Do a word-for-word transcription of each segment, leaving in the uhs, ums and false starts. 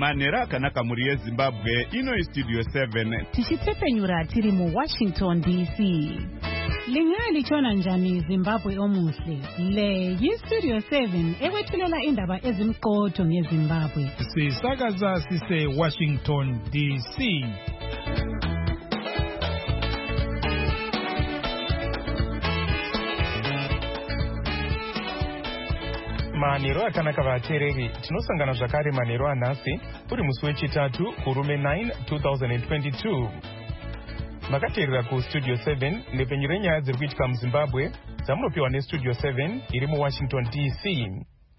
Manera akanaka muri yeZimbabwe ino studio seven. Tichitsepenyura tiri mu Washington D C. Lingali chona njani Zimbabwe omuhle. Le yi studio seven ekwethulela indaba ezimqotho ngeZimbabwe. Sisakaza sise Washington D C. Manero akanaka vateereri, tinosangana zvakare manero anhasi uri musi wechitatu kurume nine twenty twenty-two. Makateerera kustudio seven nepenyu renyaya dziri kuitika muZimbabwe dzamunopiwa nestudio seven iri muWashington D C.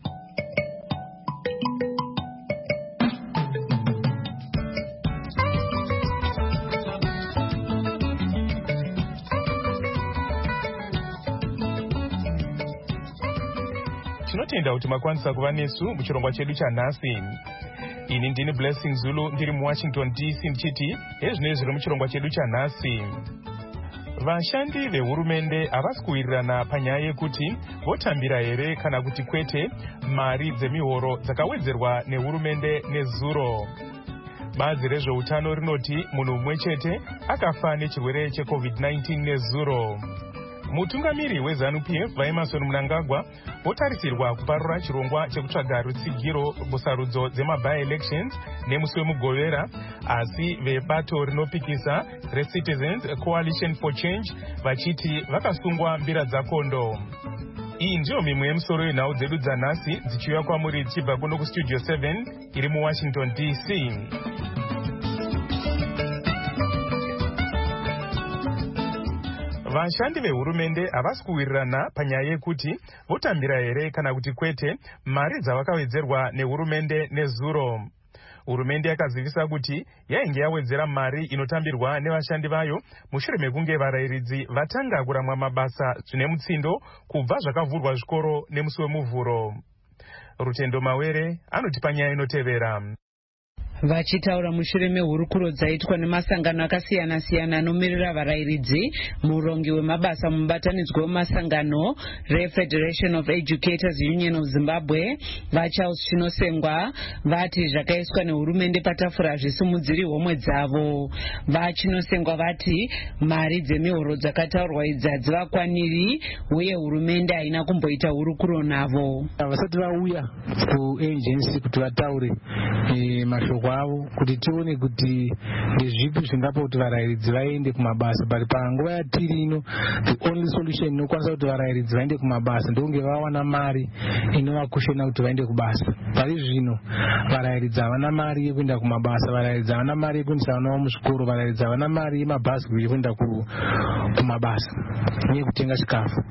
Tinotenda kuti makwanisa kuva nesu muchirongwa chedu chanhasi. Ini ndini Blessing Zulu ndiri muWashington D C ndichiti ezvinezvi zviri muchirongwa chedu chanhasi. Vashandi vehurumende havasi kuwirirana panyaya yekuti votambira here kana kuti kwete mari dzemihoro dzakawedzerwa nehurumende nezuro. Bazi rezveutano rinoti munhu mumwe chete akafa nechirwere checovid nineteen nezuro. Mutungamiri weZanu P F vaEmmerson Mnangagwa votarisirwa kuparura chirongwa chekutsvaga rutsigiro musarudzo dzema-by-elections nemusi wemugovera, asi vebato rinopikisa reCitizens Coalition for Change vachiti vakasungwa mbira dzakondo. Iyi ndiyo mimwe yemusoro yenhau dzedu dzanhasi dzichiuya kwamuri dzichibva kuno kustudio seven iri muWashington D C. Vashandi vehurumende havasi kuwirirana panyaya yekuti votambira here kana kuti kwete mari dzavakawedzerwa nehurumende nezuro. Hurumende yakazivisa kuti yainge yawedzera mari inotambirwa nevashandi vayo mushure mekunge varayiridzi vatanga kuramwa mabasa zvine mutsindo kubva zvakavhurwa zvikoro nemusi wemuvhuro. Rutendo Mawere anoti panyaya inotevera. Vachitaura mushure mehurukuro dzaitwa nemasangano akasiyana siyana anomirira varayiridzi, murongi wemabasa mubatanidzwa wemasangano reFederation of Educators Union of Zimbabwe vaCharles Chinosengwa vati zvakaiswa nehurumende patafura hazvisimudziri homwe dzavo. VaChinosengwa vati mari dzemihoro dzakataurwa idzi hadzivakwaniri uye hurumende haina kumboita hurukuro navo. Vasati vauya kuagency kuti vataure e, mashoko avo kuti tione kuti ndezvipi zvingapa kuti varayiridzi vaende kumabasa, but panguva yatiri ino the only solution inokwanisa kuti varayiridzi vaende kumabasa ndokunge vawana mari inovakushena kuti vaende kubasa. Pari zvino varayiridzi havana mari yekuenda kumabasa, varayiridzi havana mari yekuendesa vana vavo muzvikoro, varayiridzi havana mari yemabhasikoro yekuenda kumabasa nekutenga chikafu.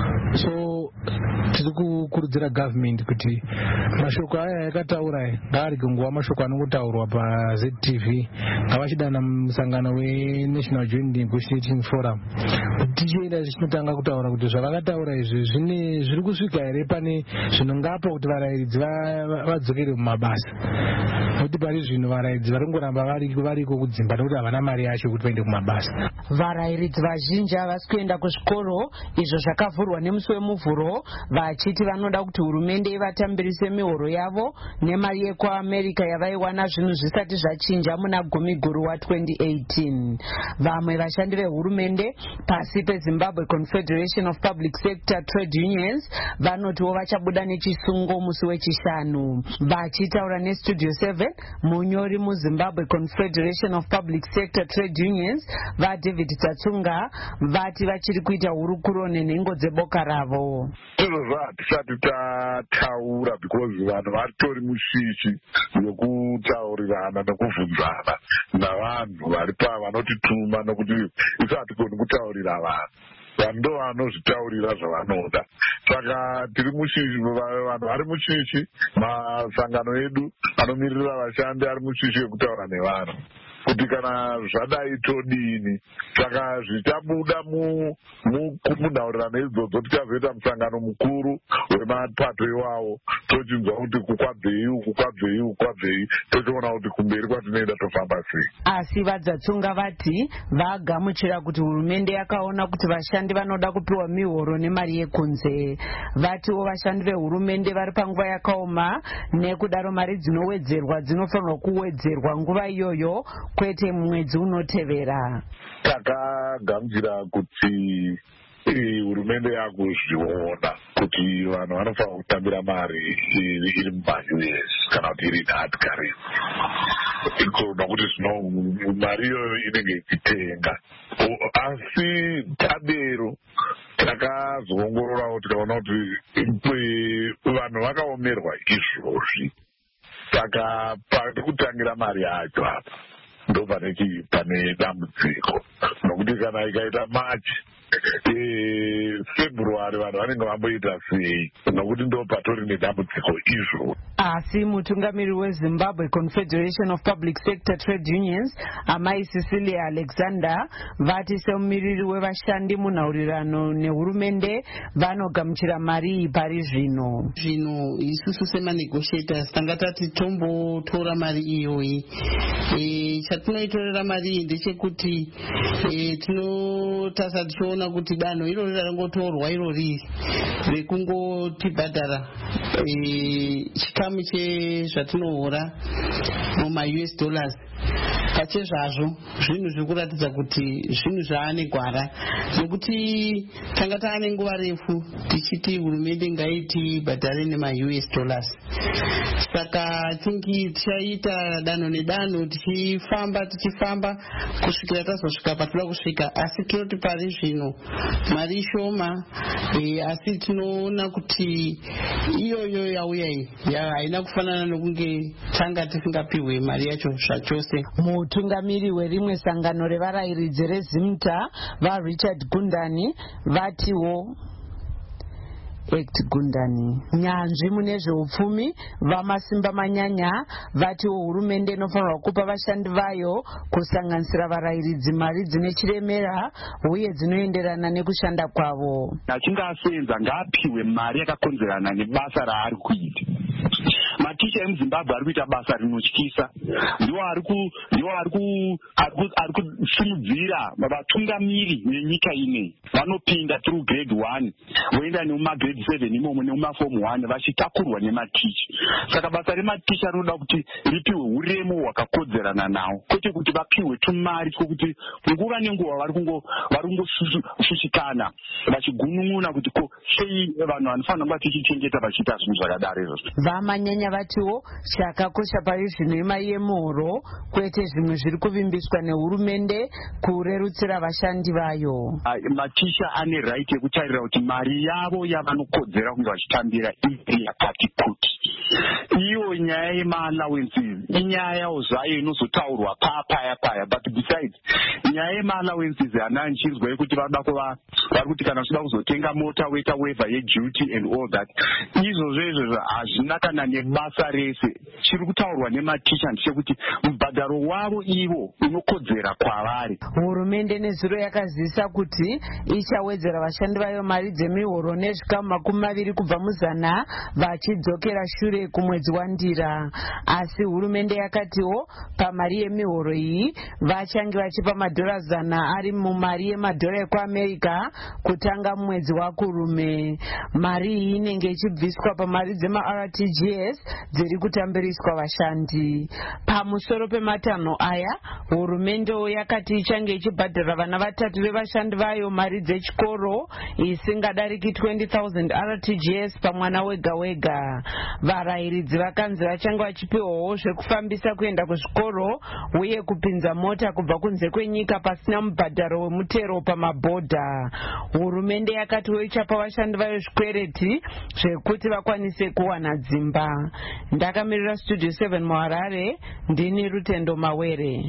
So tiri kukurudzira government kuti mashoko aya yakataura ngaarege nguva mashoko anongotaurwa paZ T V, ngavachidana musangano weNational Joint Negotiating Forum tichienda zvichinotanga kutaura kuti zvavakataura izvi zvine zviri kusvika here pane zvinongapa kuti varayiridzi vadzokere mumabasa. Nokuti pari zvino varayiridzi varongoramba variko kudzimba nokuti havana mari yacho kuti vaende kumabasa. Varayiridzi vazhinji havasi kuenda kuzvikoro izvo zvakavhurwa nemusi wemuvhuro, vachiti vanoda kuti hurumende ivatambirise mihoro yavo nemari yekuAmerica yavaiwana zvinhu zvisati zvachinja muna gumi guru wa twenty eighteen. Vamwe vashandi vehurumende pasi peZimbabwe Confederation of Public Sector Trade Unions vanotiwo vachabuda nechisungo musi wechishanu. Vachitaura nestudio seven, munyori muZimbabwe Confederation of Public Sector Trade Unions vaDavid Tatsunga vati vachiri kuita hurukuro nenhengo dzeboka ravo. Zviro zvatisati tataura because vanhu vatori mushishi yokutaurirana nekubvunzana navanhu vari pa vanotituma nokuti isu hatigoni kutaurira vanhu. Vanhu ndo vanozvitaurira zvavanoda. Saka tiri mushishi, vanhu vari mushishi, masangano edu anomirira vashandi ari mushishi yekutaura nevanhu. kuti kana zvadai todini. Saka zvichabuda munhaurirano idzodzo tichazoita musangano mukuru wemapato iwawo tochinzwa kuti kukwabvei uku kwabvei uku kwabvei tochiona kuti kumberi kwatinoenda tofamba sei. Asi vadzatsunga vati vagamuchira kuti hurumende yakaona kuti vashandi vanoda kupiwa mihoro nemari yekunze. Vatiwo vashandi vehurumende vari panguva yakaoma, nekudaro mari dzinowedzerwa dzinofanirwa kuwedzerwa nguva iyoyo kwete mwedzi unotevera. Takagamuchira kuti hurumende yakuzviona kuti vanhu vanofanira kutambira mari iri muma-U S kana kuti iri hard currency, nokuti zvino mari iyoyo inenge ichitenga. Asi tadero takazoongororawo tikaona kuti vanhu vakaomerwa izvozvi, saka pari mari yacho apa ndo pane dambudziko, nokuti kana ikaita Machi February vanhu vanenge vamboita sei, nokuti ndo patori nedambudziko izvo. Asi mutungamiri weZimbabwe Confederation of Public Sector Trade Unions amai Cecilia Alexander vati semumiriri wevashandi munhaurirano nehurumende vanogamuchira mari pari zvino. Zvino isusu semanegotiators tanga tati tombotora mari iyoyi. E, chatinoitorera mari iyi ndechekuti e, tinotasa tichiona kuti danho irori rangotorwa irori rekungotibhadhara e, chikamu chezvatinohora muma-U S dollars pachezvazvo zvinhu zviri kuratidza kuti zvinhu zvaane gwara, nekuti tanga taane nguva refu tichiti hurumende ngaiti bhadhare nema-U S dollars. Saka tingi tichaita danho nedanho tichifamba tichifamba kusvikira tazosvika patinoda kusvika, asi tinoti pari zvino mari shoma e, asi tinoona kuti iyoyo yauya iyi haina kufanana nokunge tanga tisingapiwe mari yacho zvachose. Mutungamiri werimwe sangano revarayiridzi reZimta vaRichard Gundani vatiwo Act Gundani nyanzvi mune zveupfumi vamasimba manyanya vatiwo hurumende inofanirwa kupa vashandi vayo kusanganisira varayiridzi mari dzine chiremera uye dzinoenderana nekushanda kwavo. Achinge asenza ngaapiwe mari yakakonzerana nebasa raari kuita. Maticha emuZimbabwe ari kuita basa rinotyisa, ndiwo ari kusimudzira vatungamiri venyika ineyi. Vanopinda through grade one voenda nemuma grade seven imomo nemuma form one vachitakurwa nematicha. Saka basa rematicha rinoda kuti ripiwe uremu hwakakodzerana nawo, kwete kuti vapiwe tumari twekuti nguva nenguva vari kungoshushikana vachigunun'una kuti ko sei vanhu vanofanira kuva tichichengeta vachiita zvinhu zvakadaro izvozvo. Vamanyanya vatiwo chakakosha pari zvino imari yemuhoro kwete zvimwe zviri kuvimbiswa nehurumende kurerutsira vashandi vayo. Maticha ane right yekutarira kuti mari yavo yavanokodzera kunge vachitambira iri yakati kuti. Iyo nyaya yema-allowances inyayawo zvayo inozotaurwa paya paya, but besides nyaya yema-allowances hana nchinzwa yekuti vada kuva vari kuti kana uchida kuzotenga mota woita waiver yeduty and all that. Izvozvo izvozvo hazvina kana nebasa rese. Chiri kutaurwa nematicha ndechekuti mubhadharo wavo ivo unokodzera kwavari. Hurumende nezuro yakazivisa kuti ichawedzera vashandi vayo mari dzemihoro nezvikamu makumi maviri kubva muzana vachidzokera shure kumwedzi waNdira. Asi hurumende yakatiwo pamari yemihoro iyi vachange vachipa madhora zana ari mumari yemadhora ekuAmerica kutanga mwedzi waKurume. Mari iyi inenge ichibviswa pamari dzema-R T G S dziri kutambiriswa vashandi. Pamusoro pematanho aya hurumende yakati ichange ichibhadhara vana vatatu vevashandi vayo mari dzechikoro isingadariki twenty thousand R T G S pamwana wega wega. Varayiridzi vakanzi vachange vachipiwawo zvekufambisa kuenda kuzvikoro uye kupinza mota kubva kunze kwenyika pasina mubhadharo wemutero pamabhodha. Hurumende yakatiwo ichapa vashandi vayo zvikwereti zvekuti vakwanise kuwana dzimba. Ndakamirira Studio seven muHarare, ndini Rutendo Mawere.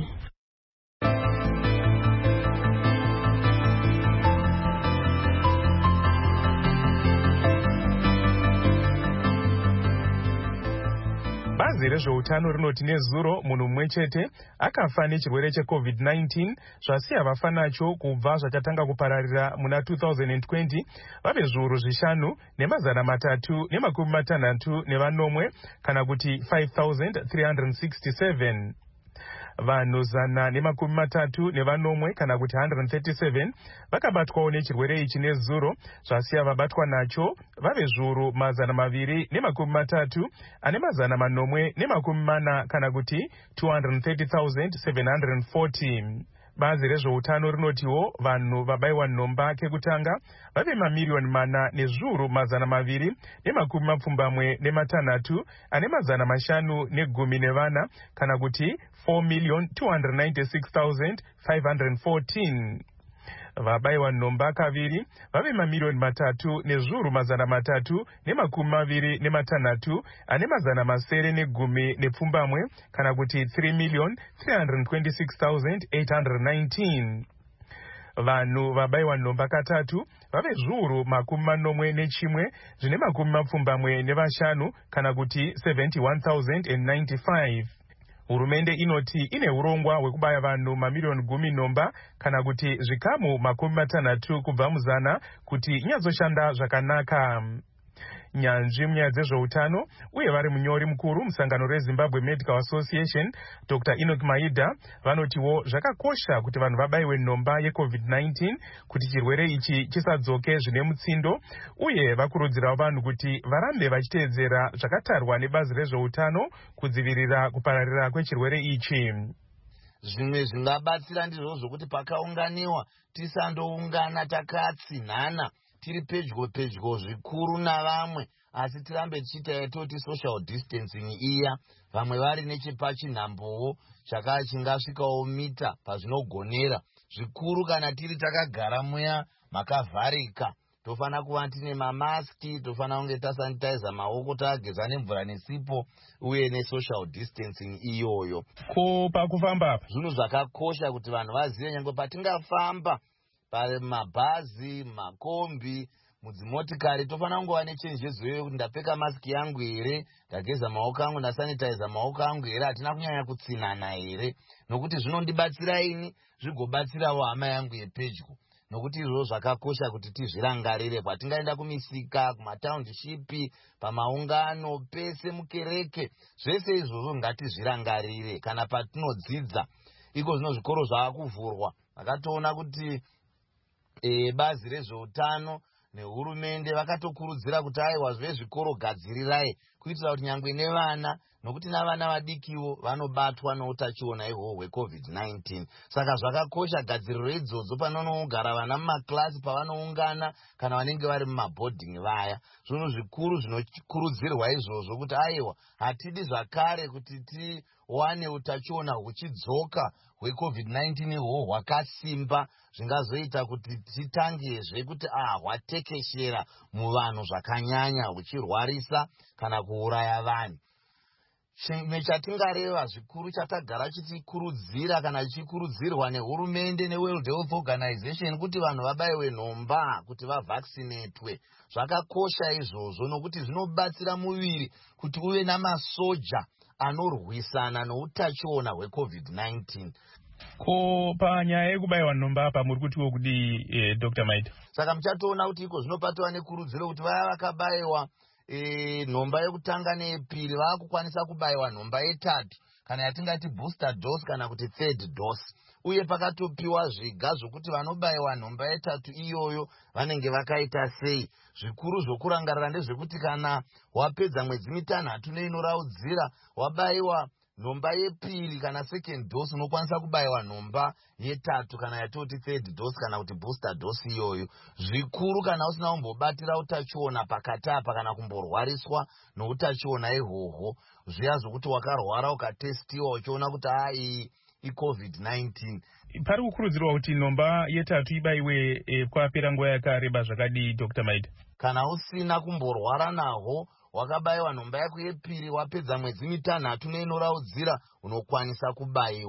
Bazi rezveutano rinoti nezuro munhu mumwe chete akafa nechirwere checovid nineteen zvasiya vafa nacho kubva zvachatanga kupararira muna two thousand twenty vave zviuru zvishanu nemazana matatu nemakumi matanhatu nevanomwe kana kuti five thousand three hundred sixty-seven. Vanhu zana nemakumi matatu nevanomwe kana kuti one hundred thirty-seven vakabatwawo nechirwere ichi nezuro zvasiya vabatwa nacho vave zviuru mazana maviri nemakumi matatu ane mazana manomwe nemakumi mana kana kuti two hundred thirty thousand seven hundred forty. Bazi rezveutano rinotiwo vanhu vabaiwa nhomba kekutanga vave mamiriyoni mana nezviuru mazana maviri nemakumi mapfumbamwe nematanhatu ane mazana mashanu negumi nevana kana kuti four million two hundred ninety-six thousand five hundred fourteen. Vabaiwa nhomba kaviri vave mamiriyoni matatu nezviuru mazana matatu nemakumi maviri nematanhatu ane mazana masere negumi nepfumbamwe kana kuti three million three hundred twenty-six thousand eight hundred nineteen. Vanhu vabaiwa nhomba katatu vave zviuru makumi manomwe nechimwe zvine makumi mapfumbamwe nevashanu kana kuti seventy-one thousand ninety-five. Hurumende inoti ine urongwa hwekubaya vanhu mamiriyoni gumi nhomba kana kuti zvikamu makumi matanhatu kubva muzana kuti inyazoshanda zvakanaka. Nyanzvi munyaya dzezveutano uye vari munyori mukuru musangano reZimbabwe Medical Association Doctor Enoch Maida vanotiwo zvakakosha kuti vanhu vabaiwe nhomba yecovid nineteen kuti chirwere ichi chisadzoke zvine mutsindo uye vakurudzirawo vanhu kuti varambe vachiteedzera zvakatarwa nebazi rezveutano kudzivirira kupararira kwechirwere ichi. Zvimwe zvingabatsira ndizvo zvokuti pakaunganiwa tisandoungana takatsinhana tiri pedyo pedyo zvikuru navamwe asi tirambe tichita yatoti social distancing iya vamwe vari nechepachinhambowo chakachingasvikawo mita pazvinogonera zvikuru kana tiri takagara muya makavharika tofana kuva tine mamaski tofana kunge tasanitize maoko tagaza nemvura nesipo uye nesocial distancing iyoyo. Ko pakufamba apa zvinhu zvakakosha kuti vanhu vazive nyangwe patingafamba pamabhazi makombi mudzimotikari tofana kungova nechenjedzo iyoyo kuti ndapfeka masiki yangu here ndageza maoko angu ndasanitize maoko angu here hatina kunyanya kutsinhana here nokuti zvinondibatsira ini zvigobatsirawo hama yangu yepedyo nokuti izvozvo zvakakosha kuti tizvirangarire patingaenda kumisika kumataundishipi pamaungano pese mukereke zvese izvozvo ngatizvirangarire kana patinodzidza iko zvino zvikoro zvakuvhurwa vakatoona kuti e, bazi rezveutano nehurumende vakatokurudzira kuti aiwa zvezvikoro gadzirirai kuitira kuti nyangwe nevana nokuti navana vadikiwo vanobatwa neutachiona ihwohwo hwecovid nineteen saka zvakakosha gadziriro idzodzo panonogara vana mumaklasi pavanoungana kana vanenge vari mumabhodhingi vaya zvinhu zvikuru zvinokurudzirwa izvozvo kuti aiwa hatidi zvakare kuti tiwane utachiona huchidzoka hwecovid nineteen ihwohwo hwakasimba zvingazoita kuti titangezve kuti ah hwatekeshera muvanhu zvakanyanya huchirwarisa kana kuuraya vanhu. Chimwe chatingareva zvikuru chatagara chichikurudzira kana chichikurudzirwa nehurumende neWorld Health Organization kuti vanhu vabaiwe nhomba kuti vavhaccinatwe zvakakosha izvozvo nokuti zvinobatsira muviri kuti uve namasoja anorwisana noutachiona hwecovid nineteen. Ko panyaya yekubaiwa nhomba apa muri kutiwo kudi eh, Doctor Maida saka muchatoona kuti iko zvinopatwa nekurudziro kuti vaya vakabaiwa E, nhomba yekutanga neyepiri vakukwanisa kubaiwa nhomba yetatu kana yatingati booster dose kana kuti third dose uye pakatopiwa zviga zvokuti vanobaiwa nhomba yetatu iyoyo vanenge vakaita sei. Zvikuru zvokurangarira ndezvekuti kana wapedza mwedzi mitanhatu neinoraudzira wabaiwa nhomba yepiri kana second dose unokwanisa kubaiwa nhomba yetatu kana yatoti third dose kana kuti booster dose iyoyo. Zvikuru kana usina kumbobatira utachiona pakati apa kana kumborwariswa noutachiona ihwohwo zviya zvokuti wakarwara ukatestiwa uchiona kuti ai icovid nineteen. Pari kukurudzirwa kuti nhomba yetatu ibaiwe e, kwapera nguva yakareba zvakadii Doctor Maida? Kana usina kumborwara nahwo wakabaiwa nhomba yako yepiri wapedza mwedzi mitanhatu neinoraudzira unokwanisa kubaiwa.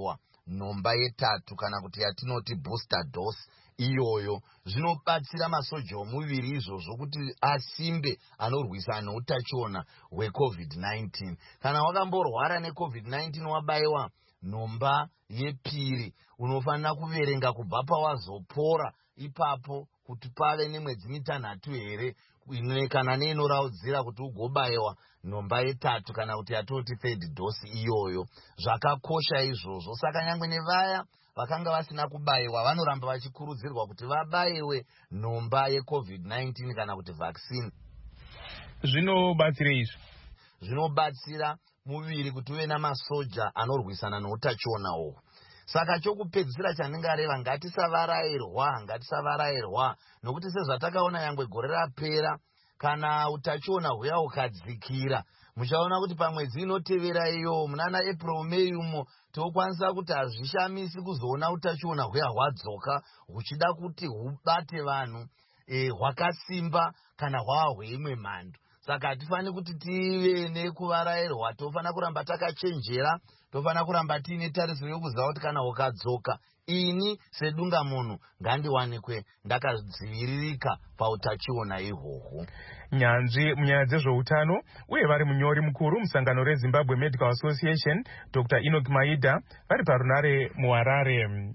nhomba yetatu kana kuti yatinoti booster dose iyoyo zvinobatsira masoja omuviri izvozvo kuti asimbe anorwisana neutachiona hwecovid nineteen. Kana wakamborwara necovid nineteen wabayiwa nhomba yepiri unofanira kuverenga kubva pawazopora ipapo kuti pave nemwedzi mitanhatu here inokana neinoraudzira kuti ugobayiwa nhomba yetatu kana kuti yatoti third dose iyoyo. Zvakakosha izvozvo, saka nyangwe nevaya vakanga vasina kubayiwa vanoramba vachikurudzirwa kuti vabayiwe nhomba yecovid nineteen kana kuti vaccine. Zvinobatsira izvo, zvinobatsira muviri kuti uve namasoja anorwisana neutachiona uhwu. Saka chokupedzisira chandingareva, ngatisavarayirwa, ngatisavarayirwa nokuti sezvatakaona nyangwe gore rapera, kana utachiona huya ukadzikira muchaona kuti pamwedzi inotevera iyo munana April May umo tokwanisa kuti hazvishamisi kuzoona utachiona huya hwadzoka huchida kuti hubate vanhu e, hwakasimba kana hwava hweimwe mhando. Saka hatifani kuti tive nekuvarayirwa, tofana kuramba takachenjera, tofana kuramba tiine tarisiro yokuziva kuti kana hukadzoka ini sedunga munhu ngandiwanikwe ndakadziviririka pautachiona ihwohwo. Nyanzvi munyaya dzezveutano uye vari munyori mukuru musangano reZimbabwe Medical Association Doctor Enoch Maida vari parunare muHarare.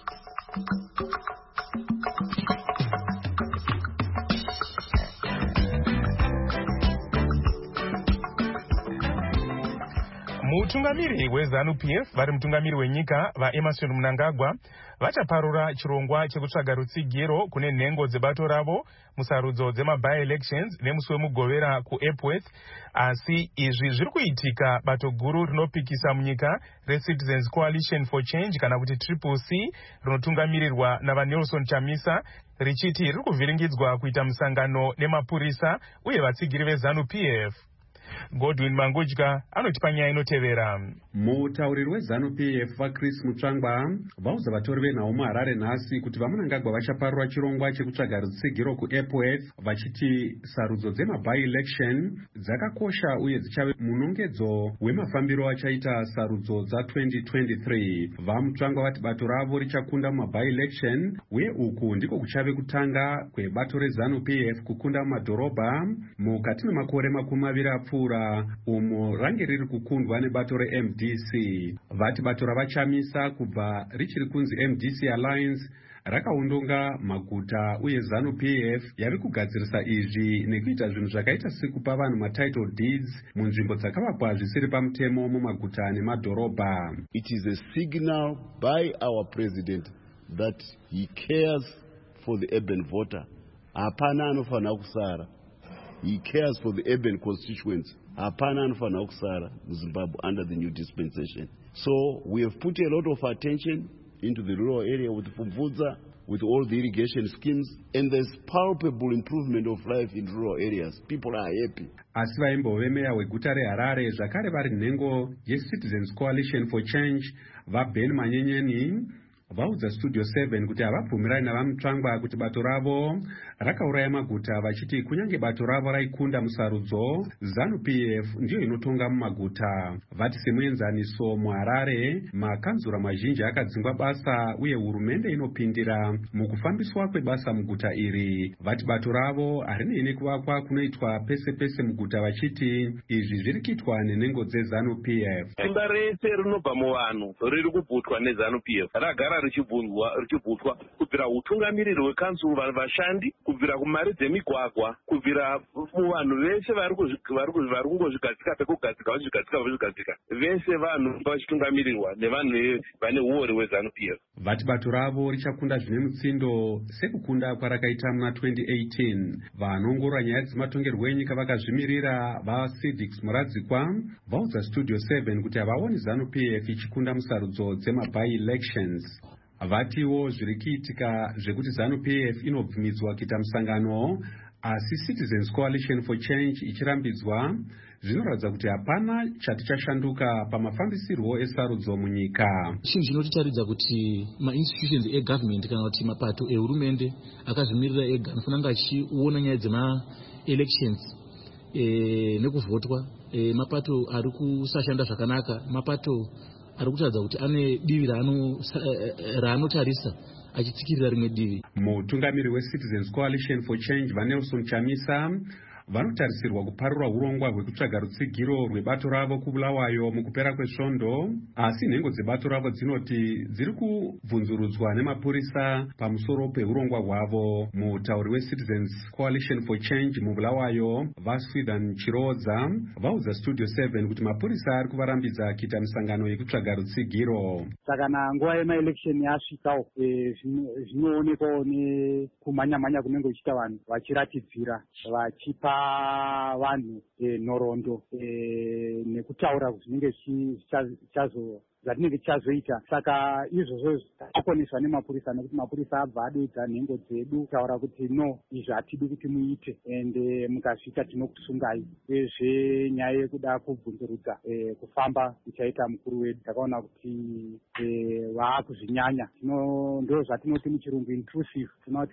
Mutungamiri weZanu-P F vari mutungamiri wenyika vaEmerson Mnangagwa vachaparura chirongwa chekutsvaga rutsigiro kune nhengo dzebato ravo musarudzo dzema-by-elections nemusi wemugovera kuEpworth. Asi izvi zviri kuitika bato guru rinopikisa munyika reCitizens Coalition for Change kana kuti Triple C rinotungamirirwa navaNelson Chamisa richiti riri kuvhiringidzwa kuita musangano nemapurisa uye vatsigiri veZanu-P F. Godwin Mangudya anotipa nyaya inotevera. Mutauriri weZanu-P F vaChris Mutsvangwa vauza vatori venhau muHarare nhasi kuti vaMnangagwa vachaparura chirongwa chekutsvaga rutsigiro kuEpworth vachiti sarudzo dzema-by-election dzakakosha uye dzichave munongedzo wemafambiro achaita sarudzo dza-twenty twenty-three. VaMutsvangwa vati bato ravo richakunda muma-by-election uye uku ndiko kuchave kutanga kwebato reZanu-P F kukunda mumadhorobha mukati memakore makumi maviri apfuura umo range riri kukundwa nebato reM D C. Vati bato ravachamisa kubva richiri kunzi M D C Alliance rakaundonga maguta uye ZANU-P F yari kugadzirisa izvi nekuita zvinhu zvakaita sekupa vanhu matitle deeds munzvimbo dzakavakwa zvisiri pamutemo mumaguta nemadhorobha. It is a signal by our president that he cares for the urban voter. Hapana anofanira kusara. He cares for the urban constituents. Hapana anofanira kusara muZimbabwe under the new dispensation. So we have put a lot of attention into the rural area with Pumvudza, with all the irrigation schemes, and there's palpable improvement of life in rural areas. People are happy. Asi vaimbove meya weguta reHarare zvakare vari nhengo yeCitizens Coalition for Change vaBen Manyenyeni vaudza Studio seven kuti havabvumirani navaMutsvangwa kuti bato ravo rakauraya maguta vachiti kunyange bato ravo raikunda musarudzo ZANU-P F ndiyo inotonga mumaguta. Vati semuenzaniso muHarare makanzura mazhinji akadzingwa basa uye hurumende inopindira mukufambiswa kwebasa muguta iri. Vati bato ravo harinei nekuvakwa kunoitwa pese pese muguta vachiti izvi zviri kuitwa nenhengo dzeZANU-P F. Simba rese rinobva muvanhu riri kubvutwa neZANU-P F ragara richibvunzwa richibvutwa kubvira utungamiriri hwekanzuru vanhu vashandi kubvira kumari dzemigwagwa kubvira muvanhu vese vari kungozvigadzika pekugadzika vachigadzika vachigadzika vese vanhu vachitungamirirwa nevanhu vane uori hweZANU-P F. Vati bato ravo richakunda zvine mutsindo sekukunda kwarakaita muna twenty eighteen. Vanongorora nyaya dzematongerwo enyika vakazvimirira vaCedric Muradzikwa vaudza Studio seven kuti havaoni ZANU-P F ichikunda musarudzo dzema-by-elections. Vatiwo zviri kuitika zvekuti ZANU-P F inobvumidzwa kuita musangano asi Citizens Coalition for Change ichirambidzwa zvinoratidza kuti hapana chati chashanduka pamafambisirwo esarudzo munyika. Chinhu chinotiratidza kuti ma-institutions e-government kana kuti mapato ehurumende akazvimirira ega anofanira achiona nyaya dzema-elections e, nekuvhotwa e, mapato ari kusashanda zvakanaka, mapato ari kutaridza kuti ane divi raanotarisa achitsikirira rimwe divi. Mutungamiri weCitizens Coalition for Change vaNelson Chamisa vanotarisirwa kuparura urongwa hwekutsvaga rutsigiro rwebato ravo kubulawayo mukupera kwesvondo, asi nhengo dzebato ravo dzinoti dziri kubvunzurudzwa nemapurisa pamusoro peurongwa hwavo. Mutauri weCitizens Coalition for Change mubulawayo Vaswithan Chirodza vaudza Studio seven kuti mapurisa ari kuvarambidza kuita misangano yekutsvaga rutsigiro. Saka na nguva yemaelection yasvikawo zvinoonekwawo nekumhanya-mhanya kunenge kuchiita vanhu vachiratidzira vachipa vanhu nhoroondo nekutaura zvinenge zvichazo zvatinenge tichazoita. Saka izvozvo zvakoneswa nemapurisa nekuti mapurisa abva adoedza nhengo dzedu kutaura kuti no izvi hatidi kuti muite ende mukazviita tinokusungai. Uyezve nyaya yekuda kubvunzurudza kufamba kuchaita mukuru wedu takaona kuti vaakuzvinyanya. Ndo zvatinoti muchirungu intrusive, tinoti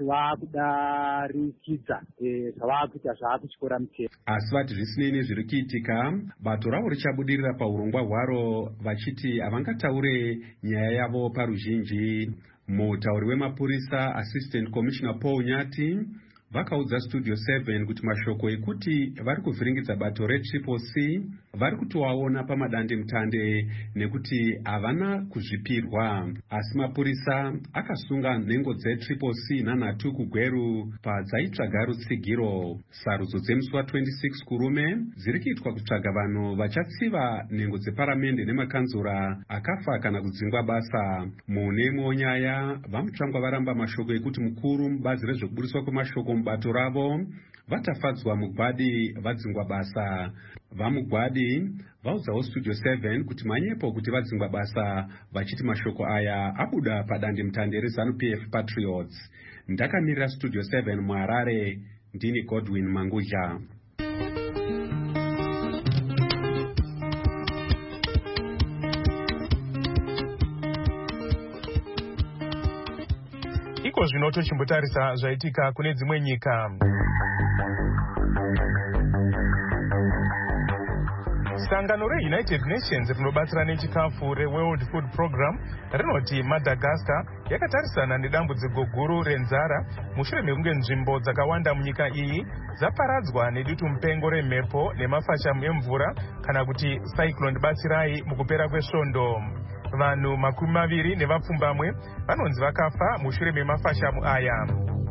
vaakudarikidza zvavaakuita zvaakutyora mutemo. Asi vati zvisinei nezviri kuitika, bato ravo richabudirira paurongwa hwaro vachiti havangataure nyaya yavo paruzhinji. Mutauri wemapurisa Assistant Commissioner Paul Nyati vakaudza Studio seven kuti mashoko ekuti vari kuvhiringidza bato reTriple C vari kutoaona pamadande mutande nekuti havana kuzvipirwa. Asi mapurisa akasunga nhengo dzeTriple C nanhatu kugweru padzaitsvaga rutsigiro. Sarudzo dzemusi wa26 kurume dziri kuitwa kutsvaga vanhu vachatsiva nhengo dzeparamende nemakanzura akafa kana kudzingwa basa. Mune imwewo nyaya, vamutsvangwa varamba mashoko ekuti mukuru mubazi rezvekuburiswa kwemashoko mubato ravo vatafadzwa mugwadi vadzingwa basa. Vamugwadi vaudzawo Studio seven kuti manyepo kuti vadzingwa basa vachiti mashoko aya abuda padande mutande reZANU P F Patriots. Ndakamirira Studio seven muHarare, ndini Godwin Manguja. Iko zvino tochimbotarisa zvaitika kune dzimwe nyika. Sangano reUnited Nations rinobatsira nechikafu reWorld Food Program rinoti Madagascar yakatarisana nedambudziko guru renzara mushure mekunge nzvimbo dzakawanda munyika iyi dzaparadzwa nedutu mupengo remhepo nemafashamu emvura kana kuti cyclone Batsirai mukupera kwesvondo. Vanhu makumi maviri nevapfumbamwe vanonzi vakafa mushure memafashamu aya.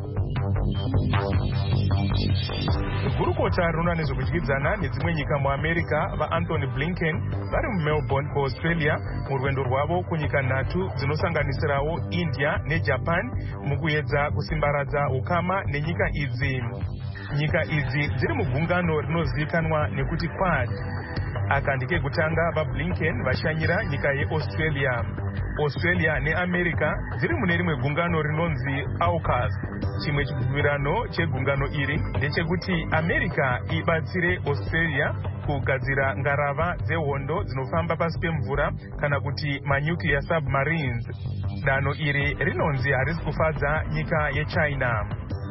Gurukota rinoona nezvekudyidzana nedzimwe nyika muAmerica vaAnthony Blinken vari muMelbourne kuAustralia murwendo rwavo kunyika nhatu dzinosanganisirawo India neJapan mukuedza kusimbaradza ukama nenyika idzi. Nyika idzi dziri mugungano rinozivikanwa nekuti Quad. Aka ndikekutanga vaBlinken vashanyira nyika yeAustralia. Australia neAmerica dziri mune rimwe gungano rinonzi AUKUS. Chimwe chibvumirano chegungano iri ndechekuti America ibatsire Australia kugadzira ngarava dzehondo dzinofamba pasi pemvura kana kuti manuclear submarines. Dano iri rinonzi harisi kufadza nyika yeChina.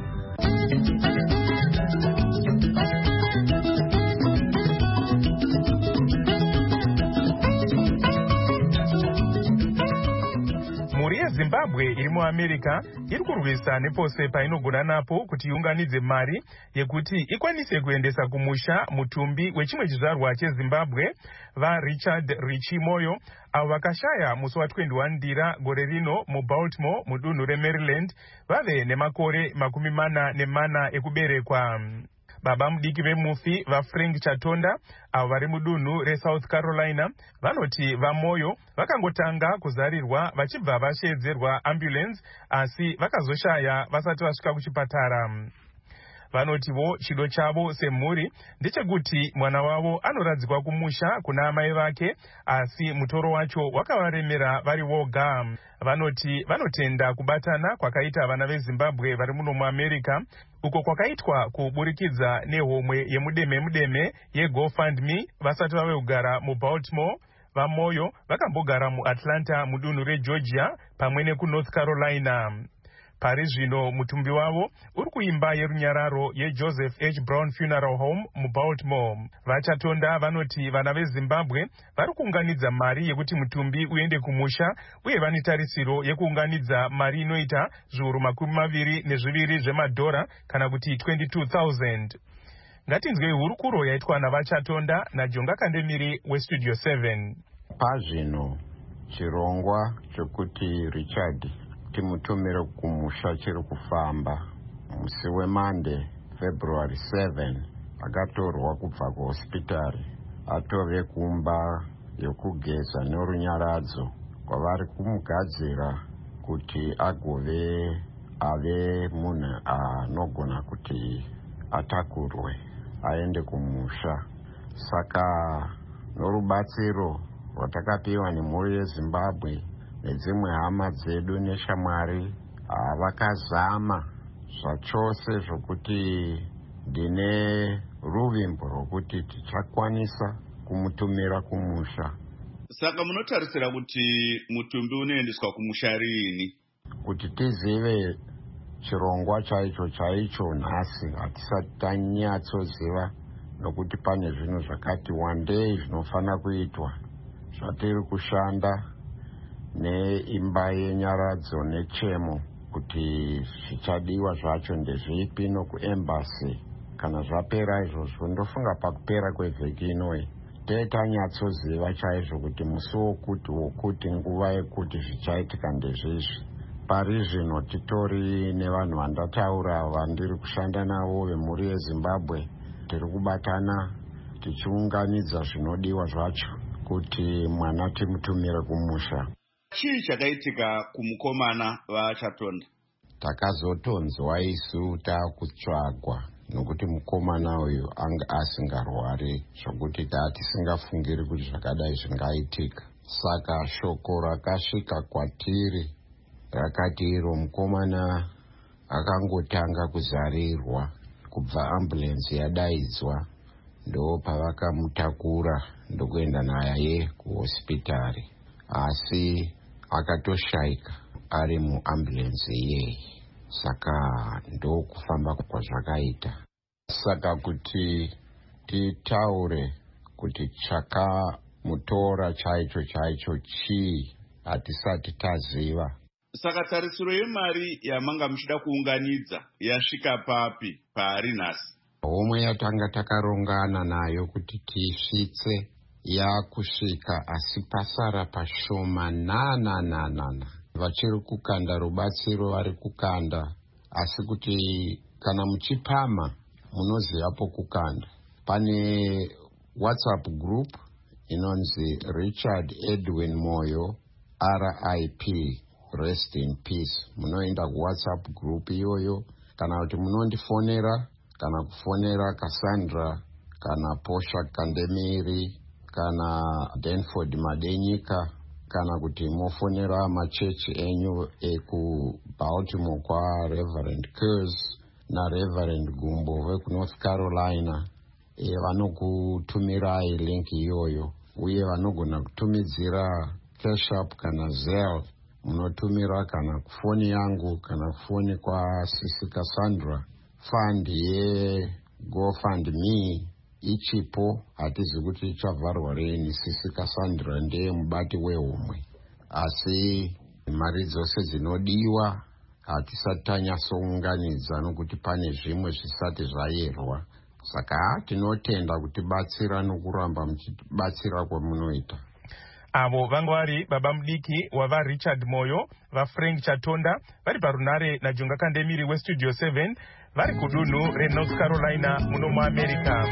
Mhuri yeZimbabwe iri muAmerica iri kurwisa nepose painogona napo kuti iunganidze mari yekuti ikwanise kuendesa kumusha mutumbi wechimwe chizvarwa cheZimbabwe vaRichard Richi Moyo avo vakashaya musi wa21 ndira gore rino muBaltimore mudunhu reMaryland vave nemakore makumi mana nemana ekuberekwa. Baba mudiki vemufi vaFrank Chatonda avo vari mudunhu reSouth Carolina vanoti vaMoyo vakangotanga kuzarirwa vachibva vasheedzerwa ambulance asi vakazoshaya vasati vasvika kuchipatara. Vanotivo chido chavo semhuri ndechekuti mwana wavo anoradzikwa kumusha kuna amai vake asi mutoro wacho wakavaremera vari voga. Vanoti vanotenda kubatana kwakaita vana veZimbabwe vari muno muAmerica uko kwakaitwa kuburikidza nehomwe yemudeme mudeme yeGoFundMe vasati vave kugara muBaltimore. VaMoyo vakambogara muAtlanta mudunhu reGeorgia pamwe nekuNorth Carolina. Pari zvino mutumbi wavo uri kuimba yerunyararo yeJoseph H. Brown Funeral Home muBaltimore. Vachatonda vanoti vana veZimbabwe vari kuunganidza mari yekuti mutumbi uende kumusha, uye vane tarisiro yekuunganidza mari inoita zviuru makumi maviri nezviviri zvemadhora kana kuti twenty-two thousand. Ngatinzwei hurukuro yaitwa navachatonda naJonga Kandemiri weStudio seven. Pazvino chirongwa chekuti Richard timutumire kumusha chiri kufamba. Musi weMonday February seventh akatorwa kubva kuhospitari atove kumba yokugeza norunyaradzo kwavari kumugadzira kuti agove ave munhu anogona kuti atakurwe aende kumusha. Saka norubatsiro rwatakapiwa nemhuri yeZimbabwe nedzimwe hama dzedu neshamwari, vakazama zvachose zvokuti ndine ruvimbo rwokuti tichakwanisa kumutumira kumusha. Saka munotarisira kuti mutumbi unoendeswa kumusha rini? Kuti tizive chirongwa chaicho chaicho nhasi hatisati tanyatsoziva, nokuti pane zvinhu zvakati wandei zvinofana kuitwa zvatiri kushanda neimba yenyaradzo nechemo kuti zvichadiwa zvacho ndezvipi nokuembasi. Kana zvapera izvozvo ndofunga pakupera kwevhiki inoi tee tanyatsoziva chaizvo kuti musi wokuti wokuti nguva yekuti zvichaitika ndezvizvi. Pari zvino titori nevanhu vandataura vandiri kushanda navo vemhuri yeZimbabwe, tiri kubatana tichiunganidza zvinodiwa zvacho kuti mwana timutumire kumusha. Chii chakaitika kumukomana vachatonda? Takazotonzwa isu taakutsvagwa nokuti mukomana uyu anga asingarwari zvokuti taa tisingafungiri kuti zvakadai zvingaitika. Saka shoko rakasvika kwatiri rakati iro mukomana akangotanga kuzarirwa. Kubva ambulensi yadaidzwa ndo pavakamutakura ndokuenda naye kuhospitari, asi akatoshaika ari muambulensi iyeyi. Saka ndo kufamba kwazvakaita. Saka kuti titaure kuti chakamutora chaicho chaicho chii hatisati taziva. Saka tarisiro yemari yamanga muchida kuunganidza yasvika papi pari nhasi? Homwe yatanga takarongana nayo kuti tisvitse yakusvika, asi pasara pashoma nananana. Vachiri kukanda rubatsiro vari kukanda, asi kuti kana muchipama munozivapo kukanda. Pane WhatsApp group inonzi Richard Edwin Moyo R I P Rest in Peace. Munoenda ku WhatsApp group iyoyo, kana kuti munondifonera, kana kufonera Cassandra, kana Posha Kandemiri, kana Denford Madenyika, kana kuti mofonera machechi enyu eku Baltimore kwa Reverend Kurz na Reverend Gumbo veku North Carolina, e vanokutumirai link iyoyo, uye vanogona kutumidzira Cash App kana Zelle. Munotumira kana kufoni yangu kana kufoni kwa Sisi Cassandra. Fund ye GoFundMe ichipo, hatizi kuti ichavharwa rini. Sisi Cassandra ndiye mubati wehomwe, asi mari dzose dzinodiwa hatisati tanyatsounganidza nokuti pane zvimwe zvisati zvayerwa. Saka tinotenda kuti batsira nokuramba muchibatsira kwamunoita. Avo vanga vari baba mudiki wava Richard Moyo, vaFrank Chatonda, vari parunare naJonga Kandemiri weStudio seven, vari kudunhu reNorth Carolina muno muAmerica.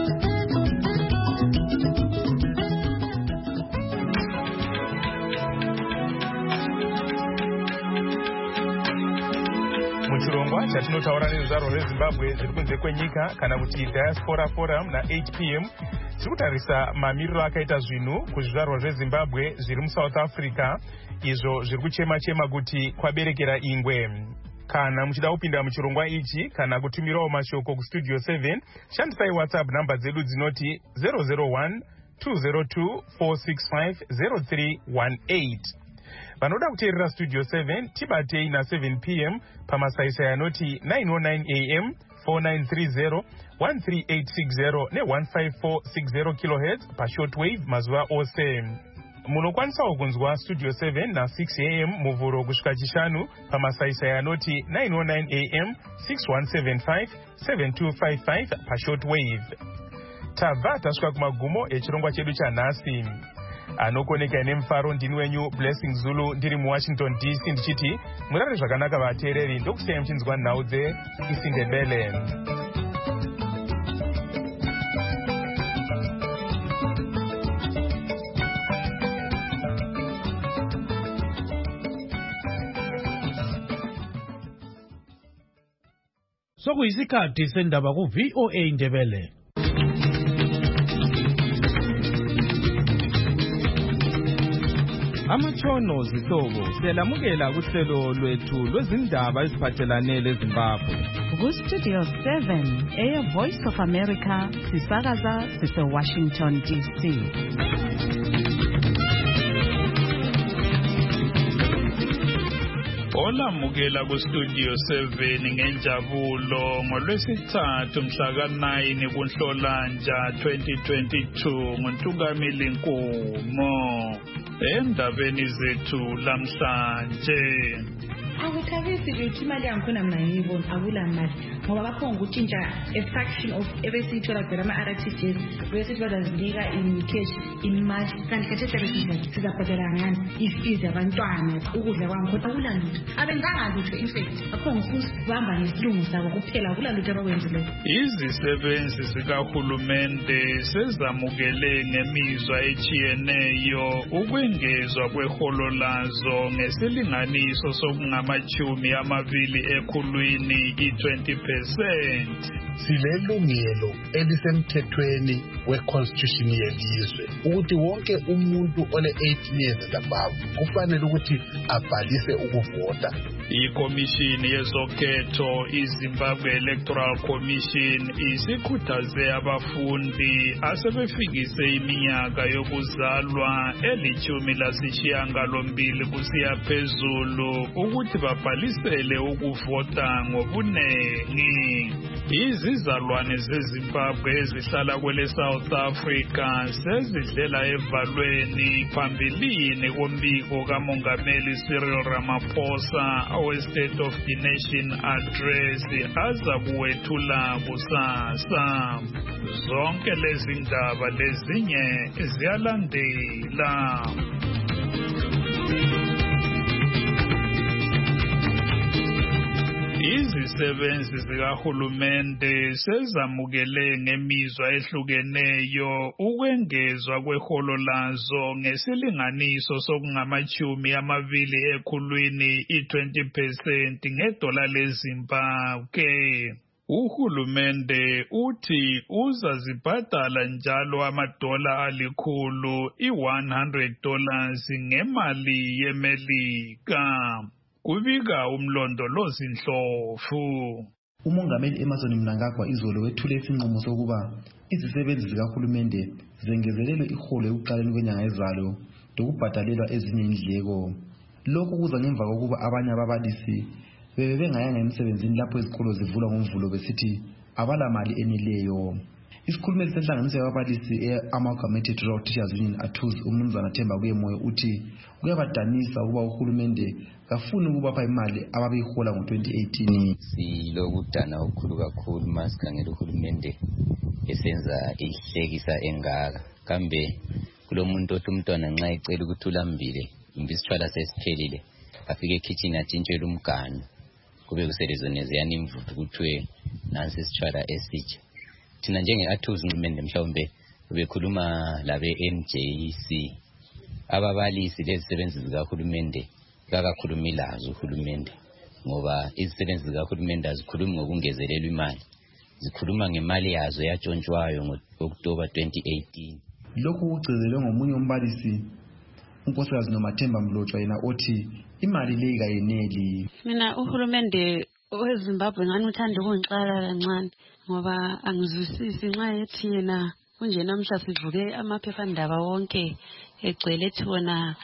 Muchirongwa chatinotaura neruzvarwa rweZimbabwe zviri kunze kwenyika kana kuti Diaspora Forum na eight p m tiri kutarisa mamiriro akaita zvinhu kuzvizvarwa zveZimbabwe zviri muSouth Africa, izvo zviri kuchema-chema kuti kwaberekera ingwe. Kana muchida kupinda muchirongwa ichi kana kutumirawo mashoko kuStudio seven, shandisai WhatsApp namba dzedu dzinoti zero zero one two zero two four six five zero three one eight. vanoda kuteerera studio seven tibatei na-seven p m pamasaisa yanoti nine oh nine a m four nine three zero one three eight six zero ne one five four six zero kilohertz pashortwave mazuva ose. Munokwanisawo kunzwa studio seven na six a m muvhuro kusvika chishanu pamasaisa yanoti nine oh nine a m six one seven five seven two five five pashortwave. Tabva tasvika kumagumo echirongwa chedu chanhasi. Anokoneka nemufaro ndini wenyu Blessing Zulu ndiri muWashington D C ndichiti murare zvakanaka vateereri ndokusiyai muchinzwa nhau dzeIsindebele. Sokuyisikhathi sendaba ku V O A Ndebele. Amatshono zihlobo siyalamukela kuhlelo lwethu lwezindaba eziphathelane leZimbabwe. Ku-Studio seven, Air Voice of America, sisakaza sise-Washington D C. Olamukela ku-Studio seven ngenjabulo ngolwesithathu mhla nine kuNhlolanja twenty twenty-two nguNtungamili Nkumo. Endabeni zethu lamhlanje akuthabisi ukuthi imali yangikhona mina ngiyibona akula mali ngoba bakhona ukutshintsha a fraction of ebesiyithola phela ama-R T Gs besithi bazazinika in cash in March kanti khathesi sizathi sizabhadala ngani ifees yabantwana ukudla kwangikhona akula lutho abenzanga lutho infact bakhona ukubamba ngesilungu sabo kuphela akula lutho abakwenzileyo. Izisebenzi zikahulumende sezamukele ngemizwa etshiyeneyo ukwengezwa kweholo lazo ngesilinganiso sokungamachumi amabili ekhulwini i-twenty percent. Silelungelo elisemthethweni we-constitution yelizwe ukuthi wonke umuntu ole eighteen years and above kufanele ukuthi abhalise ukuvota. Ikomishini yezokhetho iZimbabwe Electoral Commission isikhuthaze abafundi asebefikise iminyaka yokuzalwa elithumi lasishiyangalombili kusiya phezulu ukuthi babhalisele ukuvota ngobunengi. Izizalwane zeZimbabwe ezihlala kwele South Africa sezidlela evalweni phambilini kombiko kaMongameli Cyril Ramaphosa our State of the Nation address azakuwethula kusasa. Zonke lezi ndaba lezinye ziyalandela. Izisebenzi zikahulumende sezamukele ngemizwa ehlukeneyo ukwengezwa kweholo lazo ngesilinganiso sokungamachumi amabili ekhulwini i-twenty percent ngedola leZimbabwe. Uhulumende uthi uzazibhadala njalo amadola alikhulu i-one hundred dollars ngemali yeMelika. Kubika umlondolozi Ndlovu. Umongameli Emmerson Mnangagwa izolo wethule isinqumo sokuba izisebenzi zikahulumende zengezelelwe iholo ekuqaleni kwenyanga ezalo lokubhadalelwa ezinye indleko. Lokhu kuza ngemva kokuba abanye ababalisi bebe bengayanga emsebenzini lapho izikolo zivulwa ngoMvulo besithi abala mali eneleyo. Isikhulumeli senhlanganiso yababalisi e-Amalgamated Rural Teachers Union ATUZ uMnumzana Themba Kuyemoyo uthi kuyabadanisa ukuba uhulumende kafuni ukubapha imali ababeyihola ngo-twenty eighteen. Silokudana okukhulu kakhulu masikhangela uhulumende esenza ihlekisa engaka. Kambe kulomuntu othi umntwana nxa ecela ukuthi ulambile imbi isithwala sesiphelile afike ekitchen atshintshele umganu kube kuselezone ziyani imvuthu kuthiwe nansi isithwala esitsha. Thina njenge-ATUZ uhulumende mhlawumbe bekhuluma labe N J C ababalisi lezisebenzi zikahulumende kakakhulumi lazo uhulumende ngoba izisebenzi zikahulumende azikhulumi ngokungezelelwa imali, zikhuluma ngemali yazo yatshontshwayo ngo-October twenty eighteen. Lokhu kugcizelwe ngomunye umbalisi uNkosikazi Nomathemba Mlotshwa yena othi imali le kayeneli. Mina uhulumende weZimbabwe ngani uthanda ukungixala kancane ngoba angizwisisi nxa ethi yena kunje namhla sivuke amaphephandaba wonke egcwele ethi wona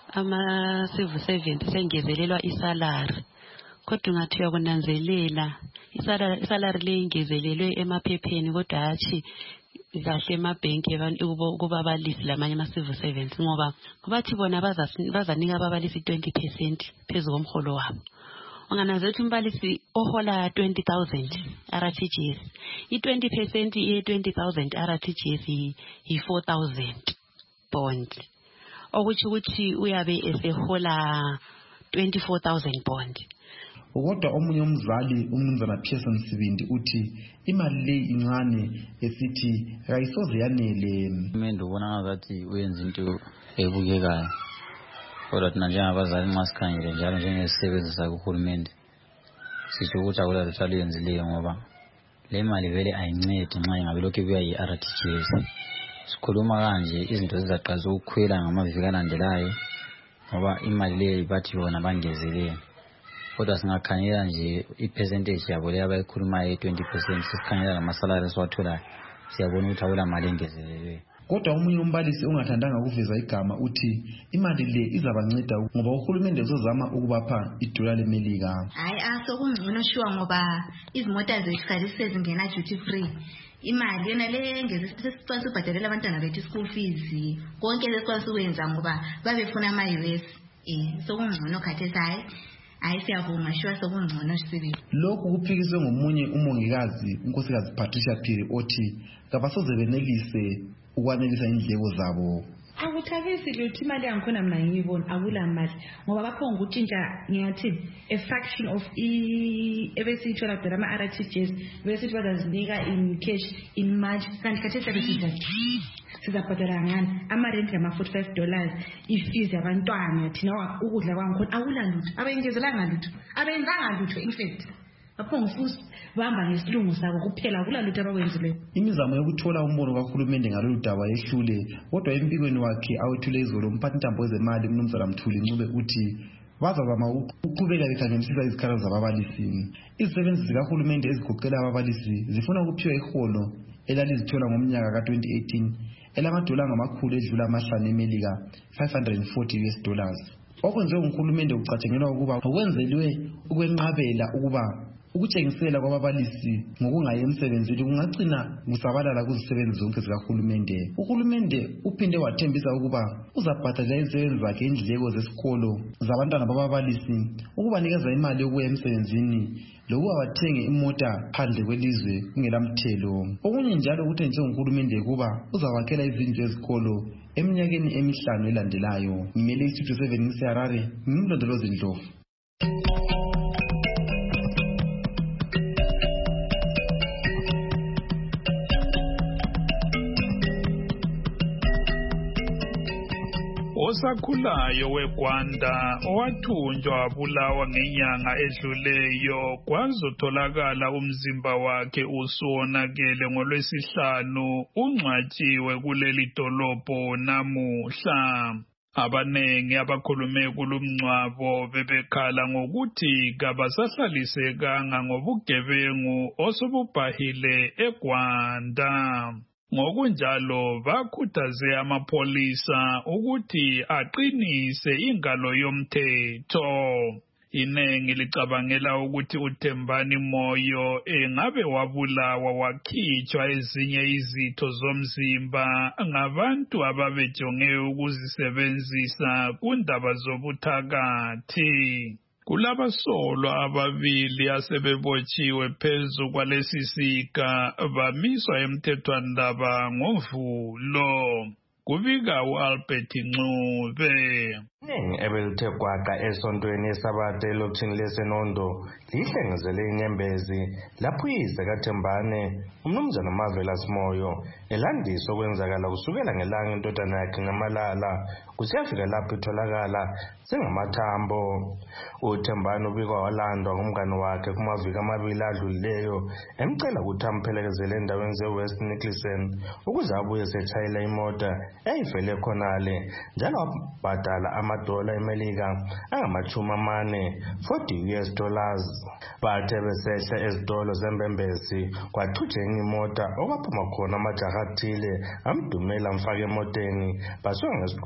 ama-civil servant sengezelelwa isalary. Kodwa ungathi uyakunanzelela isalary le ingezelelwe emaphepheni kodwa hatshi kahle emabhenki kuba abalisi lamanye ama-civil servants ngoba bathi bona bazanika ababalisi twenty percent phezu komholo wabo. Ungananzela ukuthi umbalisi ohola twenty thousand R T G S, i-twenty percent ye-twenty thousand R T G S yi-four thousand bond. Okuthi ukuthi uyabe esehola twenty-four thousand bond. Kodwa omunye umzali umnumzana Pearson Sibindi uthi imali le incane esithi kayisoze yanele. Mendo ubona ngathi uyenza into ebukekayo. Kodwa thina njengabazali nxa sikhangele njalo njengesisebenzi sakuhulumende sisho ukuthi akula lutho aluyenzileyo ngoba le mali vele ayincedi nxa ingabe lokhu kuya yi-R T G S. Sikhuluma kanje izinto zizaqala ukukhwela ngamaviki alandelayo ngoba imali leyo bathi yona bangezelele. Kodwa singakhangela nje i-percentage yabo le abayikhulumayo twenty percent sikhangela ngamasalari esiwatholayo siyabona ukuthi akula mali engezelelweyo. Kodwa omunye umbalisi ongathandanga ukuveza igama uthi imali le izabanceda ngoba uhulumende uzozama ukubapha idola lemelika. Hayi asokungcono shuwa ngoba izimota zesikhathi sezingena duty free. Imali yona le ngezisicwasa ubhadalela abantwana bethu school fees konke lesikwazi ukwenza ngoba babefuna ama-U S. Eh sokungcono khathesi hayi hayi siyabonga shuwa sokungcono sisebenzi. Lokhu kuphikiswe ngomunye umongikazi unkosikazi Patricia Phiri othi kabasoze benelise ukwanelisa indleko zabo. Akuthabisi lutho imali yangikhona mina ngiyibona akula mali ngoba bakhona ukutshintsha ngiyathi a fraction of i ebesithola kudala ama-R T G S besithi bazazinika in cash in March kanti khathesi sabe sizathi sizabhadala ngani ama-rent ngama-forty-five dollars ifees yabantwana thina ukudla kwangikhona akula lutho abayengezelanga lutho abenzanga lutho in fact baphonga futhi bahamba ngesilungu sabo kuphela kula lutho abakwenzileyo. Imizamo yokuthola umbono kahulumende ngalolu daba yehlule kodwa empikweni wakhe awethule izolo umphathintambo wezemali umnumzana Mthuli Ncube uthi bazazama ukuqhubeka bekhangelisisa izikhala zababalisi. Izisebenzi zikahulumende ezigoqela ababalisi zifuna ukuphiwa iholo elalizithola ngomnyaka ka-twenty eighteen elamadola ngamakhulu edlula amahlanu emelika five hundred forty U S dollars. Okwenziwe nguhulumende kucatshangelwa ukuba okwenzelwe ukwenqabela ukuba ukutshengisela kwababalisi ngokungayi emsebenzini kungagcina kusabalala kuzisebenzi zonke zikahulumende. Uhulumende uphinde wathembisa ukuba uzabhadalela izisebenzi zakhe indleko zesikolo zabantwana bababalisi, ukubanikeza imali yokuya emsebenzini lokuba bathenge imota phandle kwelizwe kungelamthelo. Okunye njalo ukuthi njengohulumende kuba uzabakhela izindlu ezikolo eminyakeni emihlanu elandelayo. Ngimele isithuthi seven ngiseharare ngimlondolozi Ndlovu. Osakhulayo weGwanda owathunjwa wabulawa ngenyanga edluleyo kwazotholakala umzimba wakhe usuwonakele ngolwesihlanu ungcwatshiwe kuleli dolobho namuhla. Abanengi abakhulume kulumngcwabo bebekhala ngokuthi kabasahlalisekanga ngobugebengu osobubhahile eGwanda. Ngokunjalo bakhuthaze amapholisa ukuthi aqinise ingalo yomthetho. Inengi licabangela ukuthi uThembani Moyo engabe wabulawa wakhitshwa ezinye izitho zomzimba ngabantu ababejonge ukuzisebenzisa kundaba zobuthakathi. Kulabasolwa ababili asebebotshiwe phezu kwalesi siga bamiswa emthethwandaba ngoVulo. Kubika u-Albert Ncube. Iningi ebelithe gwaqa esontweni eSabatha elokishini leSenondo lihlengezele inyembezi lapho uyise kaThembane umnumzana Marvelous Moyo elandisa okwenzakala kusukela ngelanga indodana yakhe ngamalala kusiyafika lapho itholakala sengamathambo. uThembane ubikwa walandwa ngumngane wakhe kumaviki amabili adlulileyo emcela ukuthi amphelekezele endaweni ze-West Nicholson ukuze abuye setshayela imota eyayivele khonale njalo wabhadala amadola emelika angamachumi amane forty U S dollars. Bathe besehla ezitolo zembembezi kwathutsha enye imota okwaphuma khona amajaha athile amdumela amfaka emoteni basuka ngesiqubu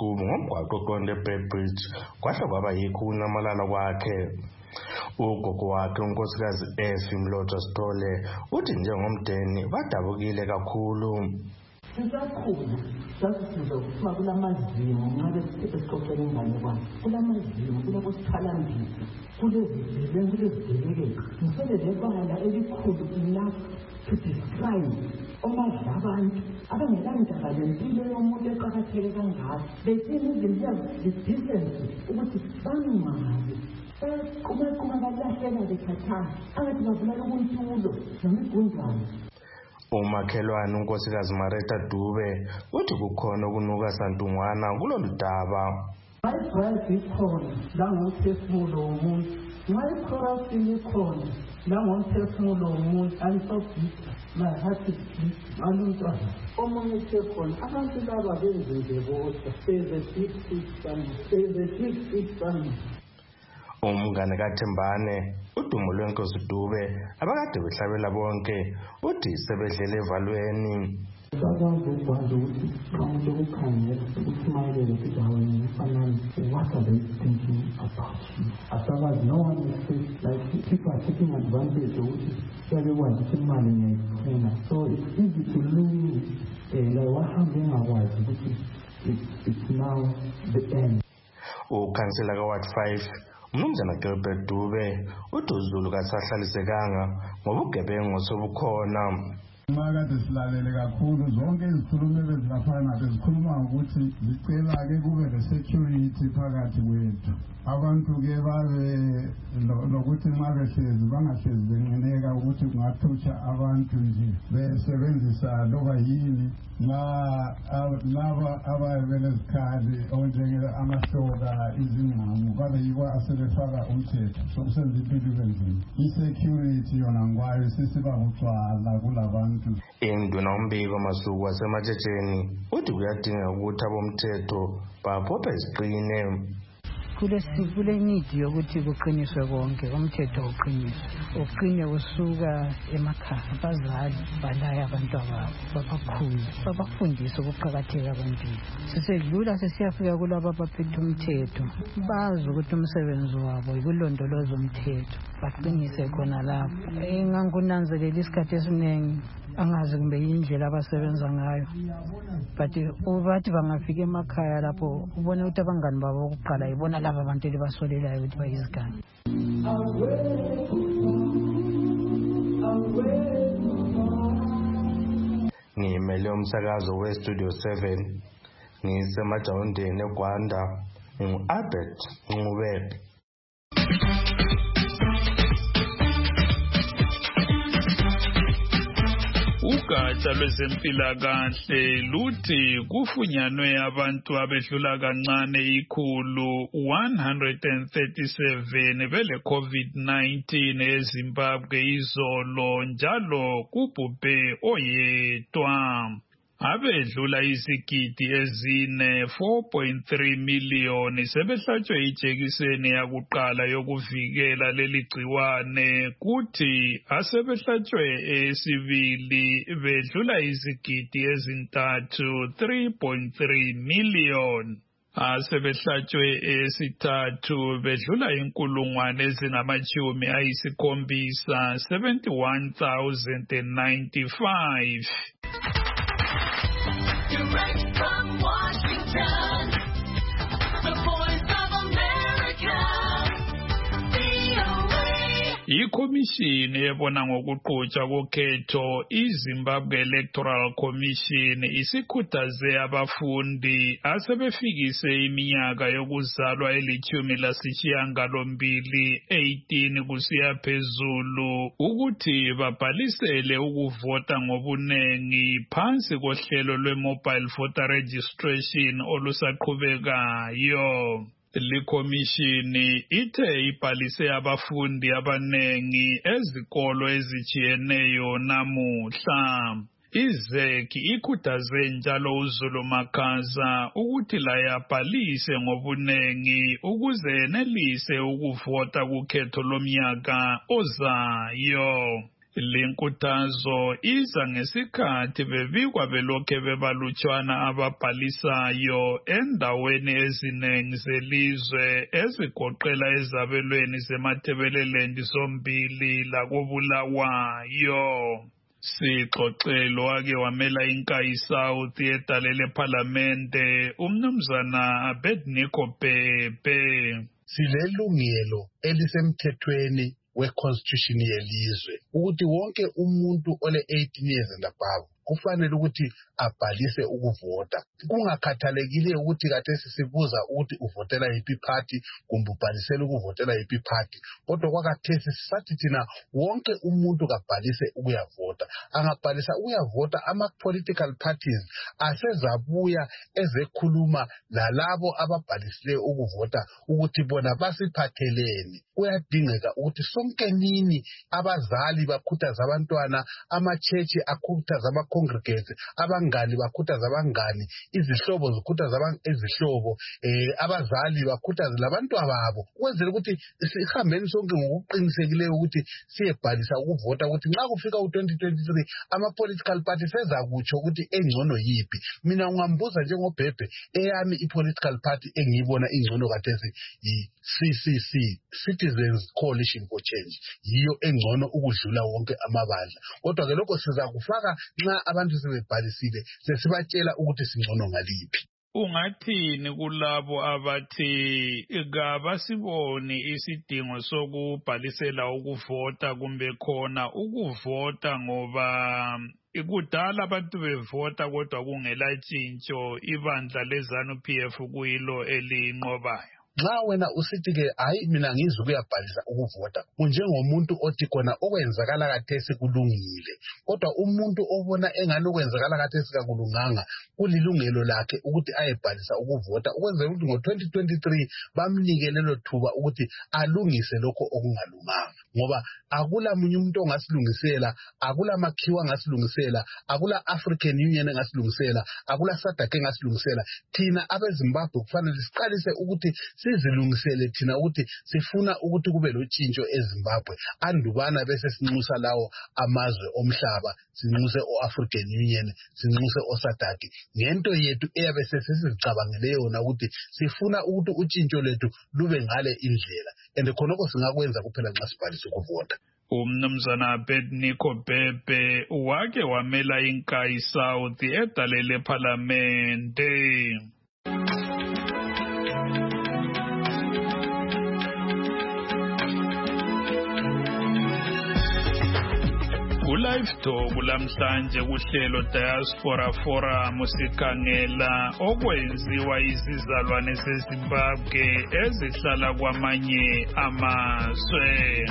umgwaqo oqonde eBedbridge kwahle kwaba yikho ukunamalala kwakhe. Ugogo wakhe unkosikazi Effie Mlotshwa Sithole uthi njengomdeni badabukile kakhulu. Sisakhula sasisizo kuthiwa kulamazimo ngabe sixoxela ingane kwami kulamazimo kulokuthalampisa kulezigebengu kulezigebengu ngisele lebala elikhulu enough to describe omadla abantu abangelandaba lempilo yomuntu eqakatheke kangako bethini izinto the-decency ukuthi bangabi kuma balahlela bekhathana angathi bavulala kuntulo nemigunjwana. Umakhelwane unkosikazi Mareta Dube uthi kukhona ukunuka santungwana kulolu daba. Mayibhayibheli ikhona la ngomphefumulo womuntu, mayikhorasini ikhona la ngomphefumulo womuntu, angisobhida my heart is beat alumntwana omunye usekhona abantu laba benzenze bodwa there's a big system there's a big system. Umngane kaThembane udumo lwenkosi Dube abakade behlabela bonke uthi sebedlele evalweni. Sakwazi ukwazi ukuthi umuntu ukukhangela ukuthi mayelele sidaweni fanani what are they thinking about you. Asakwazi no one is safe like people are taking advantage ukuthi sebekwazi ukuthi imali ngiyayifuna so it's easy to lose like wahambe ngakwazi ukuthi it's now the end. Ukhansela kaWard five Mnumzana Gilbert Dube uthi uZulu kasahlalisekanga ngoba ugebengu sobukhona. Makade silalele kakhulu zonke izikhulumo bezilafana bezikhuluma ukuthi zicela ke kube le-security phakathi kwethu. Abantu ke babe lokuthi nxa behlezi bangahlezi benqineka ukuthi kungathutsha abantu nje besebenzisa loba yini laba ababelezikhali onjenge amahloka izingqamu babe yibo asebefaka umthetho sokusenza impilo ibe nzima. I-security yona ngwayo sisiba ngutshwala kulabantu. Induna umbiko Masuku wasematshetsheni uthi kuyadinga ukuthi abomthetho baphophe isiqine. Kule need yokuthi kuqiniswe konke umthetho uqiniswe uqine usuka emakhaya abazali balaya abantwana babakhulu babafundisa ukuqhakatheka kwempilo sisedlula sesiyafika kulabo abaphethe umthetho bazi ukuthi umsebenzi wabo yikulondoloza umthetho baqinise khona lapho engangunanzelela isikhathi esiningi angazi kumbe indlela abasebenza ngayo but ubathi bangafika emakhaya lapho ubone ukuthi abangani babo ukuqala ibona laba abantu elibasolelayo ukuthi bayizigane. Ngimele umsakazo we-Studio seven ngisemajawundeni eGwanda ngu-Albert Ncubebe. Ugatsha lwezempilakahle luthi kufunyanwe abantu abedlula kancane ikhulu one hundred thirty-seven bele COVID nineteen eZimbabwe izolo njalo kubhubhe oyedwa. Abedlula izigidi ezine four point three million sebehlatshwe ijekiseni yakuqala yokuvikela leli gciwane kuthi asebehlatshwe esibili bedlula izigidi ezintathu three point three million. Asebehlatshwe esithathu bedlula inkulungwane ezingamachumi ayisikhombisa seventy-one thousand ninety-five. Direct from Washington, the Voice of America, V O A. Ikhomishini ebona ngokuqhutshwa kokhetho iZimbabwe Electoral Commission isikhuthaze abafundi asebefikise iminyaka yokuzalwa elithumi lasishiyangalombili eighteen kusiya phezulu ukuthi babhalisele ukuvota ngobunengi phansi kohlelo lwe-mobile voter registration olusaqhubekayo. Likhomishini ithe ibhalise abafundi abanengi ezikolo ezitshiyeneyo namuhla. IZEC ikhuthaze njalo uZulu Makhaza ukuthi laye abhalise ngobunengi ukuze enelise ukuvota kukhetho lomnyaka ozayo. Linkuthazo iza ngesikhathi bebikwa belokhe bebalutshwana ababhalisayo endaweni eziningi zelizwe ezigoqela ezabelweni zemathebelelendi zombili lakobulawayo. Sixoxelo ake wamela inkayi South edalele parliamente umnumzana Abednego Bhebhe. Silelungelo elisemthethweni we-constitution yelizwe ukuthi wonke umuntu ole eighteen years and above kufanele ukuthi abhalise ukuvota, kungakhathalekile ukuthi kathesi sibuza ukuthi uvotela yiphi party kumbe ubhalisela ukuvotela yiphi party, kodwa kwakathesi sisathi thina wonke umuntu kabhalise ukuyavota. Angabhalisa ukuyavota, ama-political parties asezabuya ezekhuluma lalabo ababhalisileyo ukuvota ukuthi bona basiphatheleni. Kuyadingeka ukuthi sonke nini abazali bakhuthaza abantwana, ama-church akhuthaza ama-congregates, abangani bakhuthaza abangani, izihlobo zikhuthaza izihlobo, eh abazali bakhuthaza labantwana babo, ukwenzela ukuthi sihambeni sonke ngokuqinisekileyo ukuthi siyebhalisa ukuvota ukuthi nxa kufika u-twenty twenty-three ama-political party sezakutsho ukuthi engcono yiphi. Mina ungambuza njengoBhebhe, eyami i-political party engiyibona ingcono kathesi yi-C C C, Citizens Coalition for Change, yiyo engcono ukudlula wonke amabandla. Kodwa ke lokho siza kufaka nxa abantu sebebhalisile sesibatshela ukuthi singcono ngaliphi. Ungathini kulabo abathi kabasiboni isidingo sokubhalisela ukuvota kumbe khona ukuvota ngoba ikudala abantu bevota kodwa kungela tshintsho, ibandla leZANU P F kuyilo elinqobayo? Nxa wena usithi-ke hayi mina ngizwe kuyabhalisa ukuvota, unjengomuntu othi khona okwenzakala kathesi kulungile, kodwa umuntu obona engani okwenzakala kathesi kakulunganga kulilungelo lakhe ukuthi ayebhalisa ukuvota, ukwenzela ukuthi ngo-twenty twenty-three bamnike lelo thuba ukuthi alungise lokho okungalunganga, ngoba akula munye umuntu ongasilungisela, akula makhiwa angasilungisela, akula African Union engasilungisela, akula SADC engasilungisela. Thina abeZimbabwe kufanele siqalise ukuthi sizilungisele thina ukuthi sifuna ukuthi kube lotshintsho eZimbabwe, andubana bese sinxusa lawo amazwe omhlaba, sinxuse o-African Union, sinxuse o-SADC ngento yethu eyabe sesizicabangele yona ukuthi sifuna ukuthi utshintsho lethu lube ngale indlela, and khonoko singakwenza kuphela nxa sibhalisa ukuvota. Umnumzana Abednego Bhebhe wake wamela inkayi South edalele parliamente. Live Talk lamhlanje kuhlelo Diaspora Forum sikhangela okwenziwa izizalwane zeZimbabwe ezihlala kwamanye amazwe.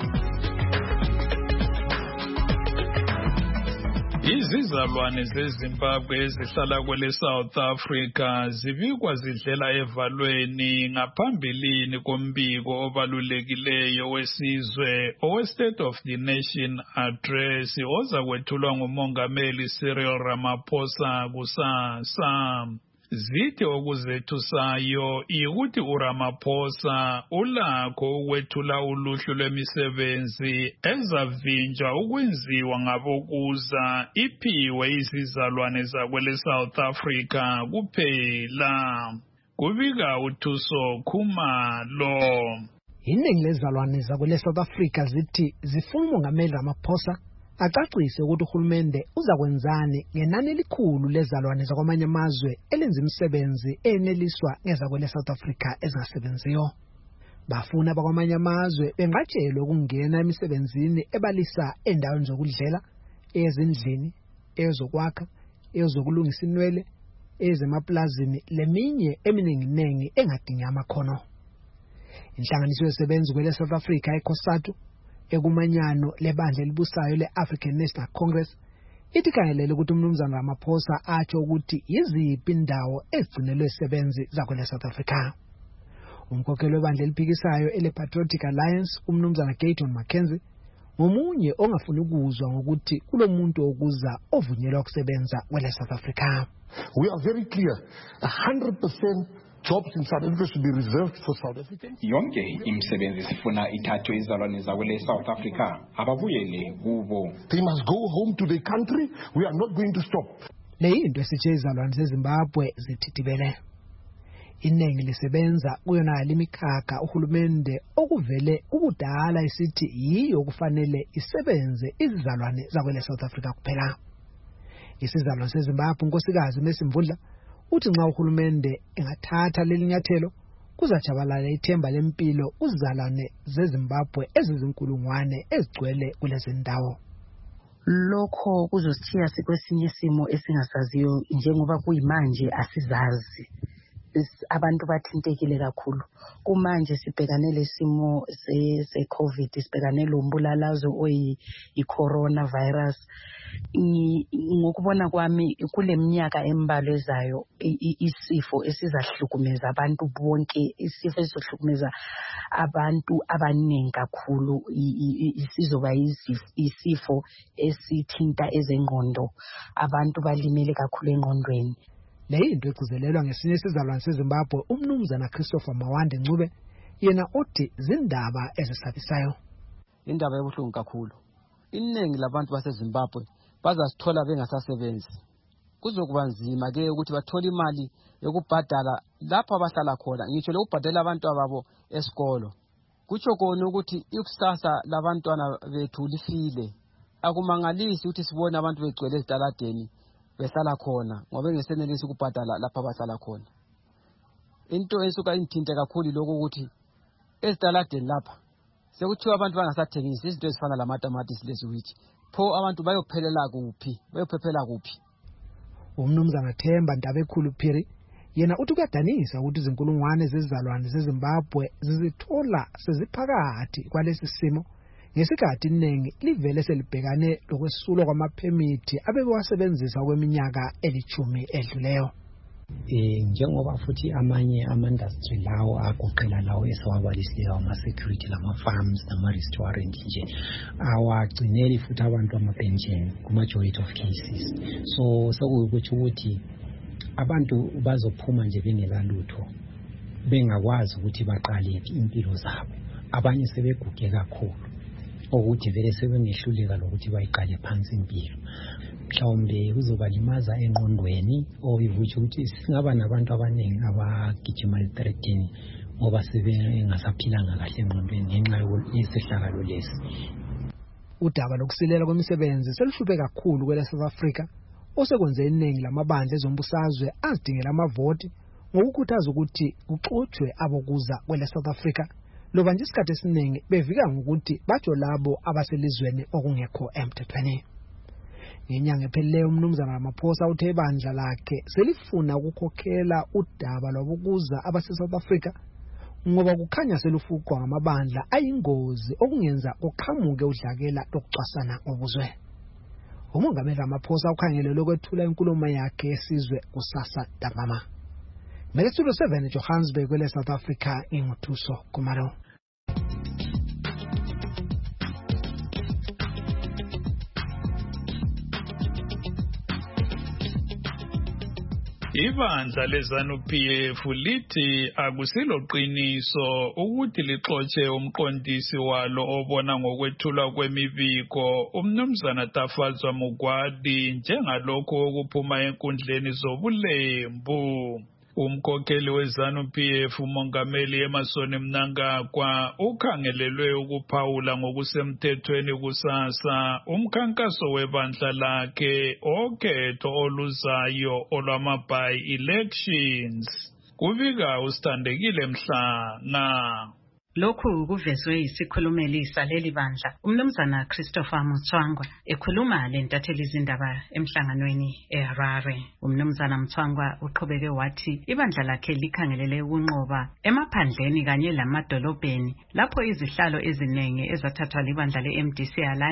Izizalwane zeZimbabwe ezihlala kwele South Africa zibikwa zidlela evalweni ngaphambilini kombiko obalulekileyo wesizwe owe State of the Nation Address oza kwethulwa nguMongameli Cyril Ramaphosa kusasa. Zithi okuzethusayo ikuthi uRamaphosa ulakho ukwethula uluhlu lwemisebenzi ezavinjwa ukwenziwa ngabokuza iphiwe izizalwane zakwele South Africa kuphela. Kubika uThuso Khumalo. Iningi lezalwane zakwele South Africa zithi zifuna uMongameli Ramaphosa acacise ukuthi uhulumende uzakwenzani ngenani elikhulu lezalwane zakwamanye amazwe elenza imisebenzi eneliswa ngezakwele South Africa ezingasebenziyo. Bafuna bakwamanye amazwe bengatshelwe ukungena emisebenzini ebalisa endaweni zokudlela, ezindlini, ezokwakha, ezokulungisa inwele, ezemaplazini leminye eminingi-nengi engadingi amakhono. Inhlanganiso yesebenzi kwele South Africa eCOSATU ekumanyano lebandla elibusayo le-African National Congress ithi khangelele ukuthi umnumzana Ramaphosa atsho ukuthi yiziphi indawo ezigcinelwe isebenzi zakwele South Africa. Umkhokheli webandla eliphikisayo ele-Patriotic Alliance umnumzana Gayton Mackenzie ngomunye ongafuni ukuzwa ngokuthi kulomuntu okuza ovunyelwa ukusebenza kwele South Africa. We are very clear, one hundred percent jobs in South Africa should be reserved for South Africans. Yonke imisebenzi sifuna ithathwe izalwane zakwele South Africa ababuyele kubo. They must go home to their country. We are not going to stop. Leyinto esitshe izalwane zeZimbabwe zithithibele. Iningi lisebenza kuyona limikhakha uhulumende okuvele ukudala isithi yiyo kufanele isebenze izizalwane zakwele South Africa kuphela. Isizalwane seZimbabwe unkosikazi Mesimvundla uthi nxa uhulumende engathatha lelinyathelo kuzajabalala ithemba lempilo uzizalwane zeZimbabwe ezizinkulungwane ezigcwele kulezi ndawo. Lokho kuzosithiya sikwesinye isimo esingasaziyo njengoba kuyimanje asizazi. Abantu bathintekile kakhulu kumanje sibhekane lesimo se se COVID sibhekane lombulalazo oyi i-corona virus. Ngokubona kwami kule minyaka embalwa ezayo isifo esizahlukumeza abantu bonke, isifo esizohlukumeza abantu abaningi kakhulu, isizoba isifo esithinta ezengqondo, abantu balimele kakhulu engqondweni. Leyinto egcizelelwa ngesinye isizalwane seZimbabwe umnumzana Christopher Mawande Ncube yena uthi zindaba ezisabisayo. Indaba ebuhlungu kakhulu. Iningi labantu baseZimbabwe bazasithola bengasasebenzi. Kuzokuba nzima ke ukuthi bathole imali yokubhadala lapha abahlala khona, ngitsho lokubhadala abantu ababo esikolo. Kutsho kona ukuthi ikusasa labantwana bethu lifile. Akumangalisi ukuthi sibone abantu begcwele ezitaladeni besala khona ngoba ngesenelisi ukubhadala lapha abasala khona. Into esuka intinte kakhulu lokho ukuthi ezitaladeni lapha sekuthiwa abantu bangasathengisi izinto ezifana lamatamati leziwithi. Pho abantu bayophelela kuphi? Bayophephela kuphi? Umnumzana Themba Ntabekhulu Phiri yena uthi kuyadanisa ukuthi izinkulungwane zezizalwane zeZimbabwe zizithola seziphakathi kwalesi simo ngesikhathi iningi livele selibhekane lokwesulwa kwamaphemithi abebewasebenzisa kweminyaka elithumi edluleyo. Eh njengoba futhi amanye ama-industry lawo agoqela lawo esiwabalisileyo ama-security lama-farms nama-restaurant nje awagcineli futhi abantu ama-pension kuma-majority of cases. So sekuyukuthi ukuthi abantu bazophuma nje bengelalutho bengakwazi ukuthi baqale impilo zabo. Abanye sebeguge kakhulu ukuthi vele sebengehluleka lokuthi bayiqale phansi impilo. Mhlawumbe kuzobalimaza engqondweni oyikuthi ukuthi singaba nabantu abaningi abagijima ezitretini ngoba sebengasaphilanga kahle engqondweni ngenxa yesehlakalo lesi. Udaba lokusilela kwemisebenzi seluhluphe kakhulu kwele South Africa osekwenze iningi lamabandla ezombusazwe azidingela amavoti ngokukhuthaza ukuthi kuxoxwe abokuza kwele South Africa. Loba nje isikhathi esiningi bevika ngokuthi batsho labo abaselizweni okungekho emthethweni. Ngenyanga ephelileyo umnumzana Ramaphosa uthe ibandla lakhe selifuna ukukhokhela udaba lobukuza abase South Africa ngoba kukhanya selufuqwa ngamabandla ayingozi okungenza oqhamuke udlakela lokucwasana ngobuzwe. Umongameli Ramaphosa ukhangelele ukwethula inkulumo yakhe yesizwe kusasa ntambama. Melethulo seven Johannesburg kwele South Africa inguthuso Kumalo. Ibandla leZANU-P F lithi akusilo qiniso ukuthi lixoxe umqondisi walo obona ngokwethulwa kwemibiko umnumzana Tafadzwa Mugwadi njengalokho okuphuma enkundleni zobulembu. Umkhokheli weZANU-P F umongameli Emmerson Mnangagwa ukhangelelwe ukuphawula ngokusemthethweni kusasa umkhankaso webandla lakhe okhetho oluzayo olwama-by elections. Kubika uSithandekile Mhlanga. Lokhu kuvezwe isikhulumeli saleli bandla umnumzana Christopher Mutswangwa ekhuluma lentatheli izindaba emhlanganweni eHarare. Umnumzana Mutswangwa uqhubeke wathi ibandla lakhe likhangelele ukunqoba emaphandleni kanye lamadolobheni lapho izihlalo eziningi ezathathwa libandla le-M D C Alliance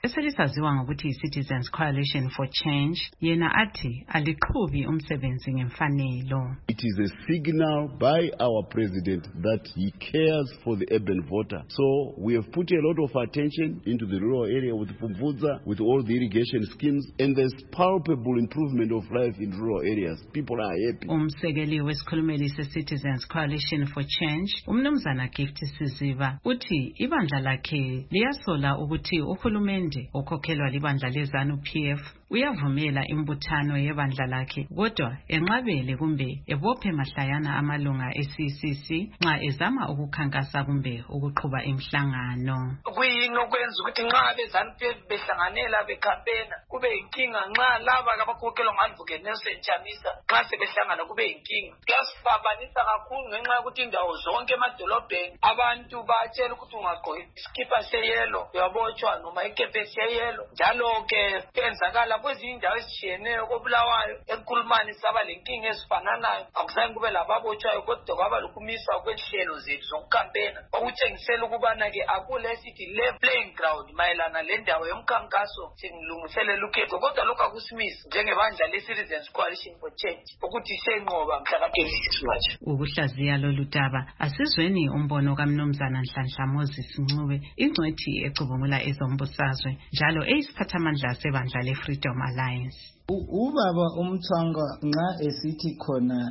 eselisaziwa ngokuthi i-Citizens Coalition for Change, yena athi aliqhubi umsebenzi ngemfanelo. It is a signal by our president that he cares for the urban voter. So we have put a lot of attention into the rural area with Pumvudza, with all the irrigation schemes, and there's palpable improvement of life in rural areas. People are happy. Umsekeli wesikhulumeli se-Citizens Coalition for Change, umnumzana Gift Siziba, uthi ibandla lakhe liyasola ukuthi uhulumende okhokhelwa libandla lezanu P F uyavumela imbuthano yebandla lakhe kodwa enqabele kumbe ebophe mahlayana amalunga e-C C C nxa ezama ukukhankasa kumbe ukuqhuba imhlangano. Kuyini okwenza ukuthi nxa bezanu P F behlanganela bekhampena kube inkinga nxa laba abakhokhelwa ngandvuke Nelson Chamisa nxa sebehlangana kube inkinga. Kuyasibabanisa kakhulu ngenxa yokuthi indawo zonke emadolobheni abantu batshela ukuthi ungagqoka iskipa seyelo uyabotshwa noma ikepesi yeyelo. Njalo ke kwenzakala kwezinye indawo ezitshiyeneyo koBulawayo eNkulumane saba lenkinga ezifananayo akuzange kube lababotshwayo kodwa kwaba lokumiswa kwenhlelo zethu zokukampena okutshengisela ukubana ke akule sithi le playing ground mayelana le ndawo yomkhankaso singilungiselela ukhetho kodwa lokho akusimisi njengebandla le-Citizens Coalition for Change ukuthi senqoba mhla ka twenty-six March. Ukuhlaziya lolu daba asizweni umbono kaMnumzana Nhlanhla Moses Ncube, ingcwethi ecubungula ezombusazwe njalo eyisiphathamandla sebandla le-Freedom Alliance. Ubaba uMthwangwa nxa esithi khona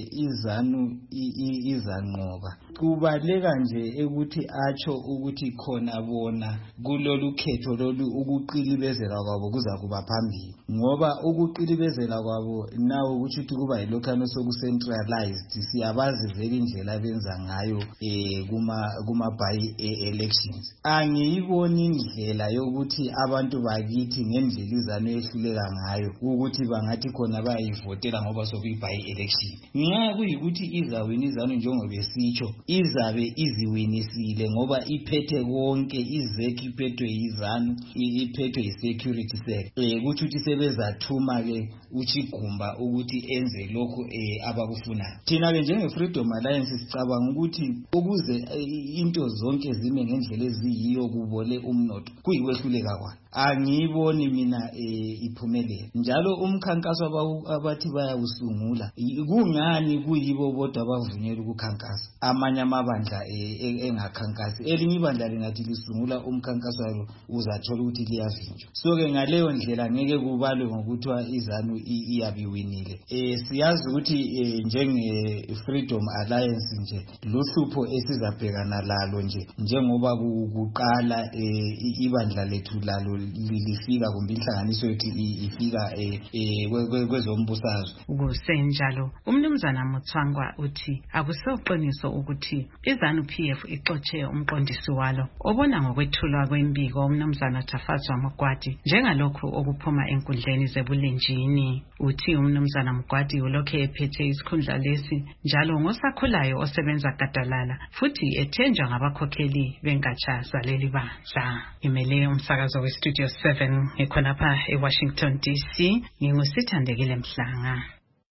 izanu izanqoba kubaleka nje ukuthi atsho ukuthi khona bona kulolu khetho lolu ukuqilibezela kwabo kuza kuba phambili ngoba ukuqilibezela kwabo nawo ukuthi kuba yilokhano soku centralized siyabazi vele indlela benza ngayo kuma kuma by elections. Angiyiboni indlela yokuthi abantu bakithi ngendlela izanu ehluleka ngayo ukuthi bangathi khona bayivotela ngoba sokuyi-by election. Nxa kuyikuthi izawini izanu njengoba esitsho izabe iziwinisile ngoba iphethe konke, izeki iphethwe yizanu, iphethwe yi-security sec. Eh kuthi uthi sebezathuma ke uchigumba ukuthi enze lokho eh abakufunayo. Thina ke njenge-Freedom Alliance sicabanga ukuthi ukuze into zonke zime ngendlela eziyiyo kubole umnotho kuyikwehluleka kwayo. Angiyiboni mina iphumelele. Njalo umkhankaso abathi bayawusungula kungani kuyibo bodwa abavunyelwa ukukhankasa amanye amabandla engakhankasi. Elinye ibandla lingathi lisungula umkhankaso walo uzathola ukuthi liyavinjwa. So ke ngaleyo ndlela ngeke kubalwe ngokuthiwa izanu iyabiwinile. Eh siyazi ukuthi njenge Freedom Alliance nje luhlupho esizabhekana lalo nje njengoba kuqala ibandla lethu lalo lifika kumbe inhlanganiso yethu ifika kwezombusazwe. Kusenjalo umnumzana Mutswangwa uthi akusoqiniso ukuthi izanu P F ixotshe umqondisi walo obona ngokwethulwa kwembiko umnumzana Tafazwa Mugwadi njengalokho okuphuma enkundleni zebulenjini. Uthi umnumzana Mugwadi ulokhe ephethe isikhundla lesi njalo ngosakhulayo osebenza gadalala futhi ethenjwa ngabakhokheli bengatsha zaleli bandla. Imele umsakazo we Studio seven ekhonapha eWashington D C ngingusithandekile Mhlanga.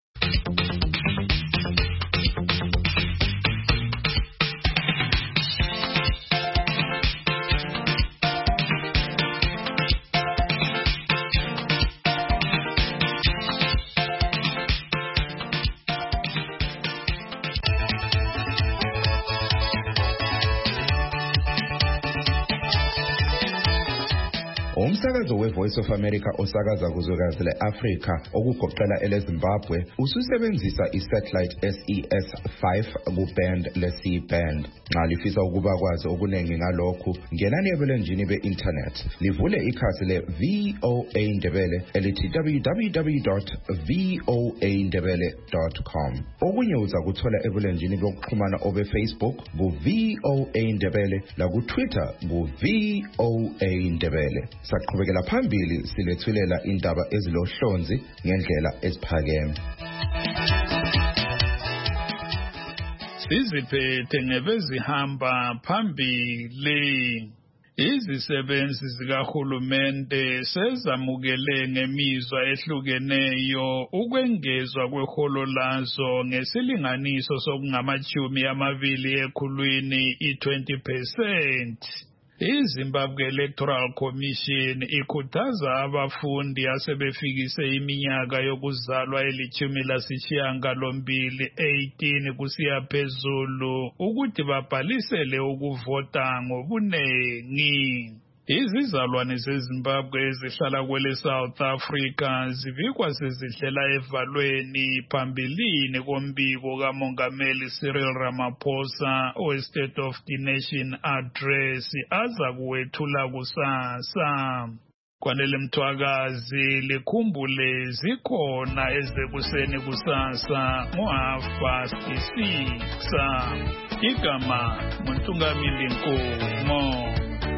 Umsakazo we-Voice of America osakaza kuzwekazi le-Afrika okugoqela ele-Zimbabwe ususebenzisa i-satellite S E S five ku-band le-C band. Nxa lifisa ukuba kwazi okuningi ngalokhu, ngenani ebulenjini be-internet livule ikhasi le-V O A Ndebele elithi w w w dot v o a ndebele dot com. Okunye uzakuthola ebulenjini bokuxhumana obe-Facebook ku-V O A Ndebele laku-Twitter ku-V O A Ndebele. Saqhubekela phambili silethulela indaba ezilohlonzi ngendlela eziphakeme. Siziphethe ngebezihamba phambili. Izisebenzi zikahulumende sezamukele ngemizwa ehlukeneyo ukwengezwa kweholo lazo ngesilinganiso sokungamachumi amabili ekhulwini i-twenty percent. iZimbabwe Electoral Commission ikhuthaza abafundi asebefikise iminyaka yokuzalwa elithumi lasishiyagalombili eighteen kusiya phezulu ukuthi babhalisele ukuvota ngobunengi. Izizalwane zeZimbabwe ezihlala kwele South Africa zivikwa sezihlela evalweni phambilini kombiko kaMongameli Cyril Ramaphosa we-State of the Nation Address aza kuwethula kusasa. Kwanele Mthwakazi likhumbule zikhona ezekuseni kusasa ngo half past six. Igama Muntungamili Nkomo.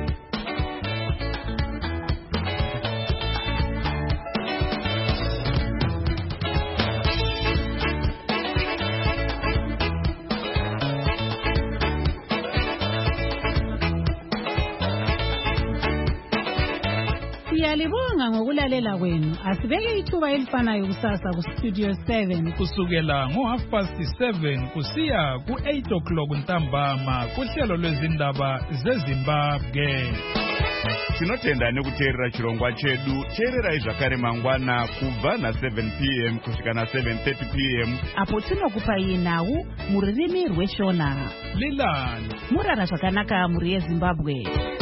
Siyalibonga ngokulalela kwenu. Asibeke ithuba elifanayo kusasa ku Studio seven kusukela ngo half past seven kusiya ku eight o'clock ntambama kuhlelo lwezindaba zeZimbabwe. Tinotenda nekuteerera chirongwa chedu. Teererai zvakare mangwana kubva na seven p m kusvika na seven thirty p m apo tinokupai nhau muririmi rweshona. Lilani murara zvakanaka muri yeZimbabwe.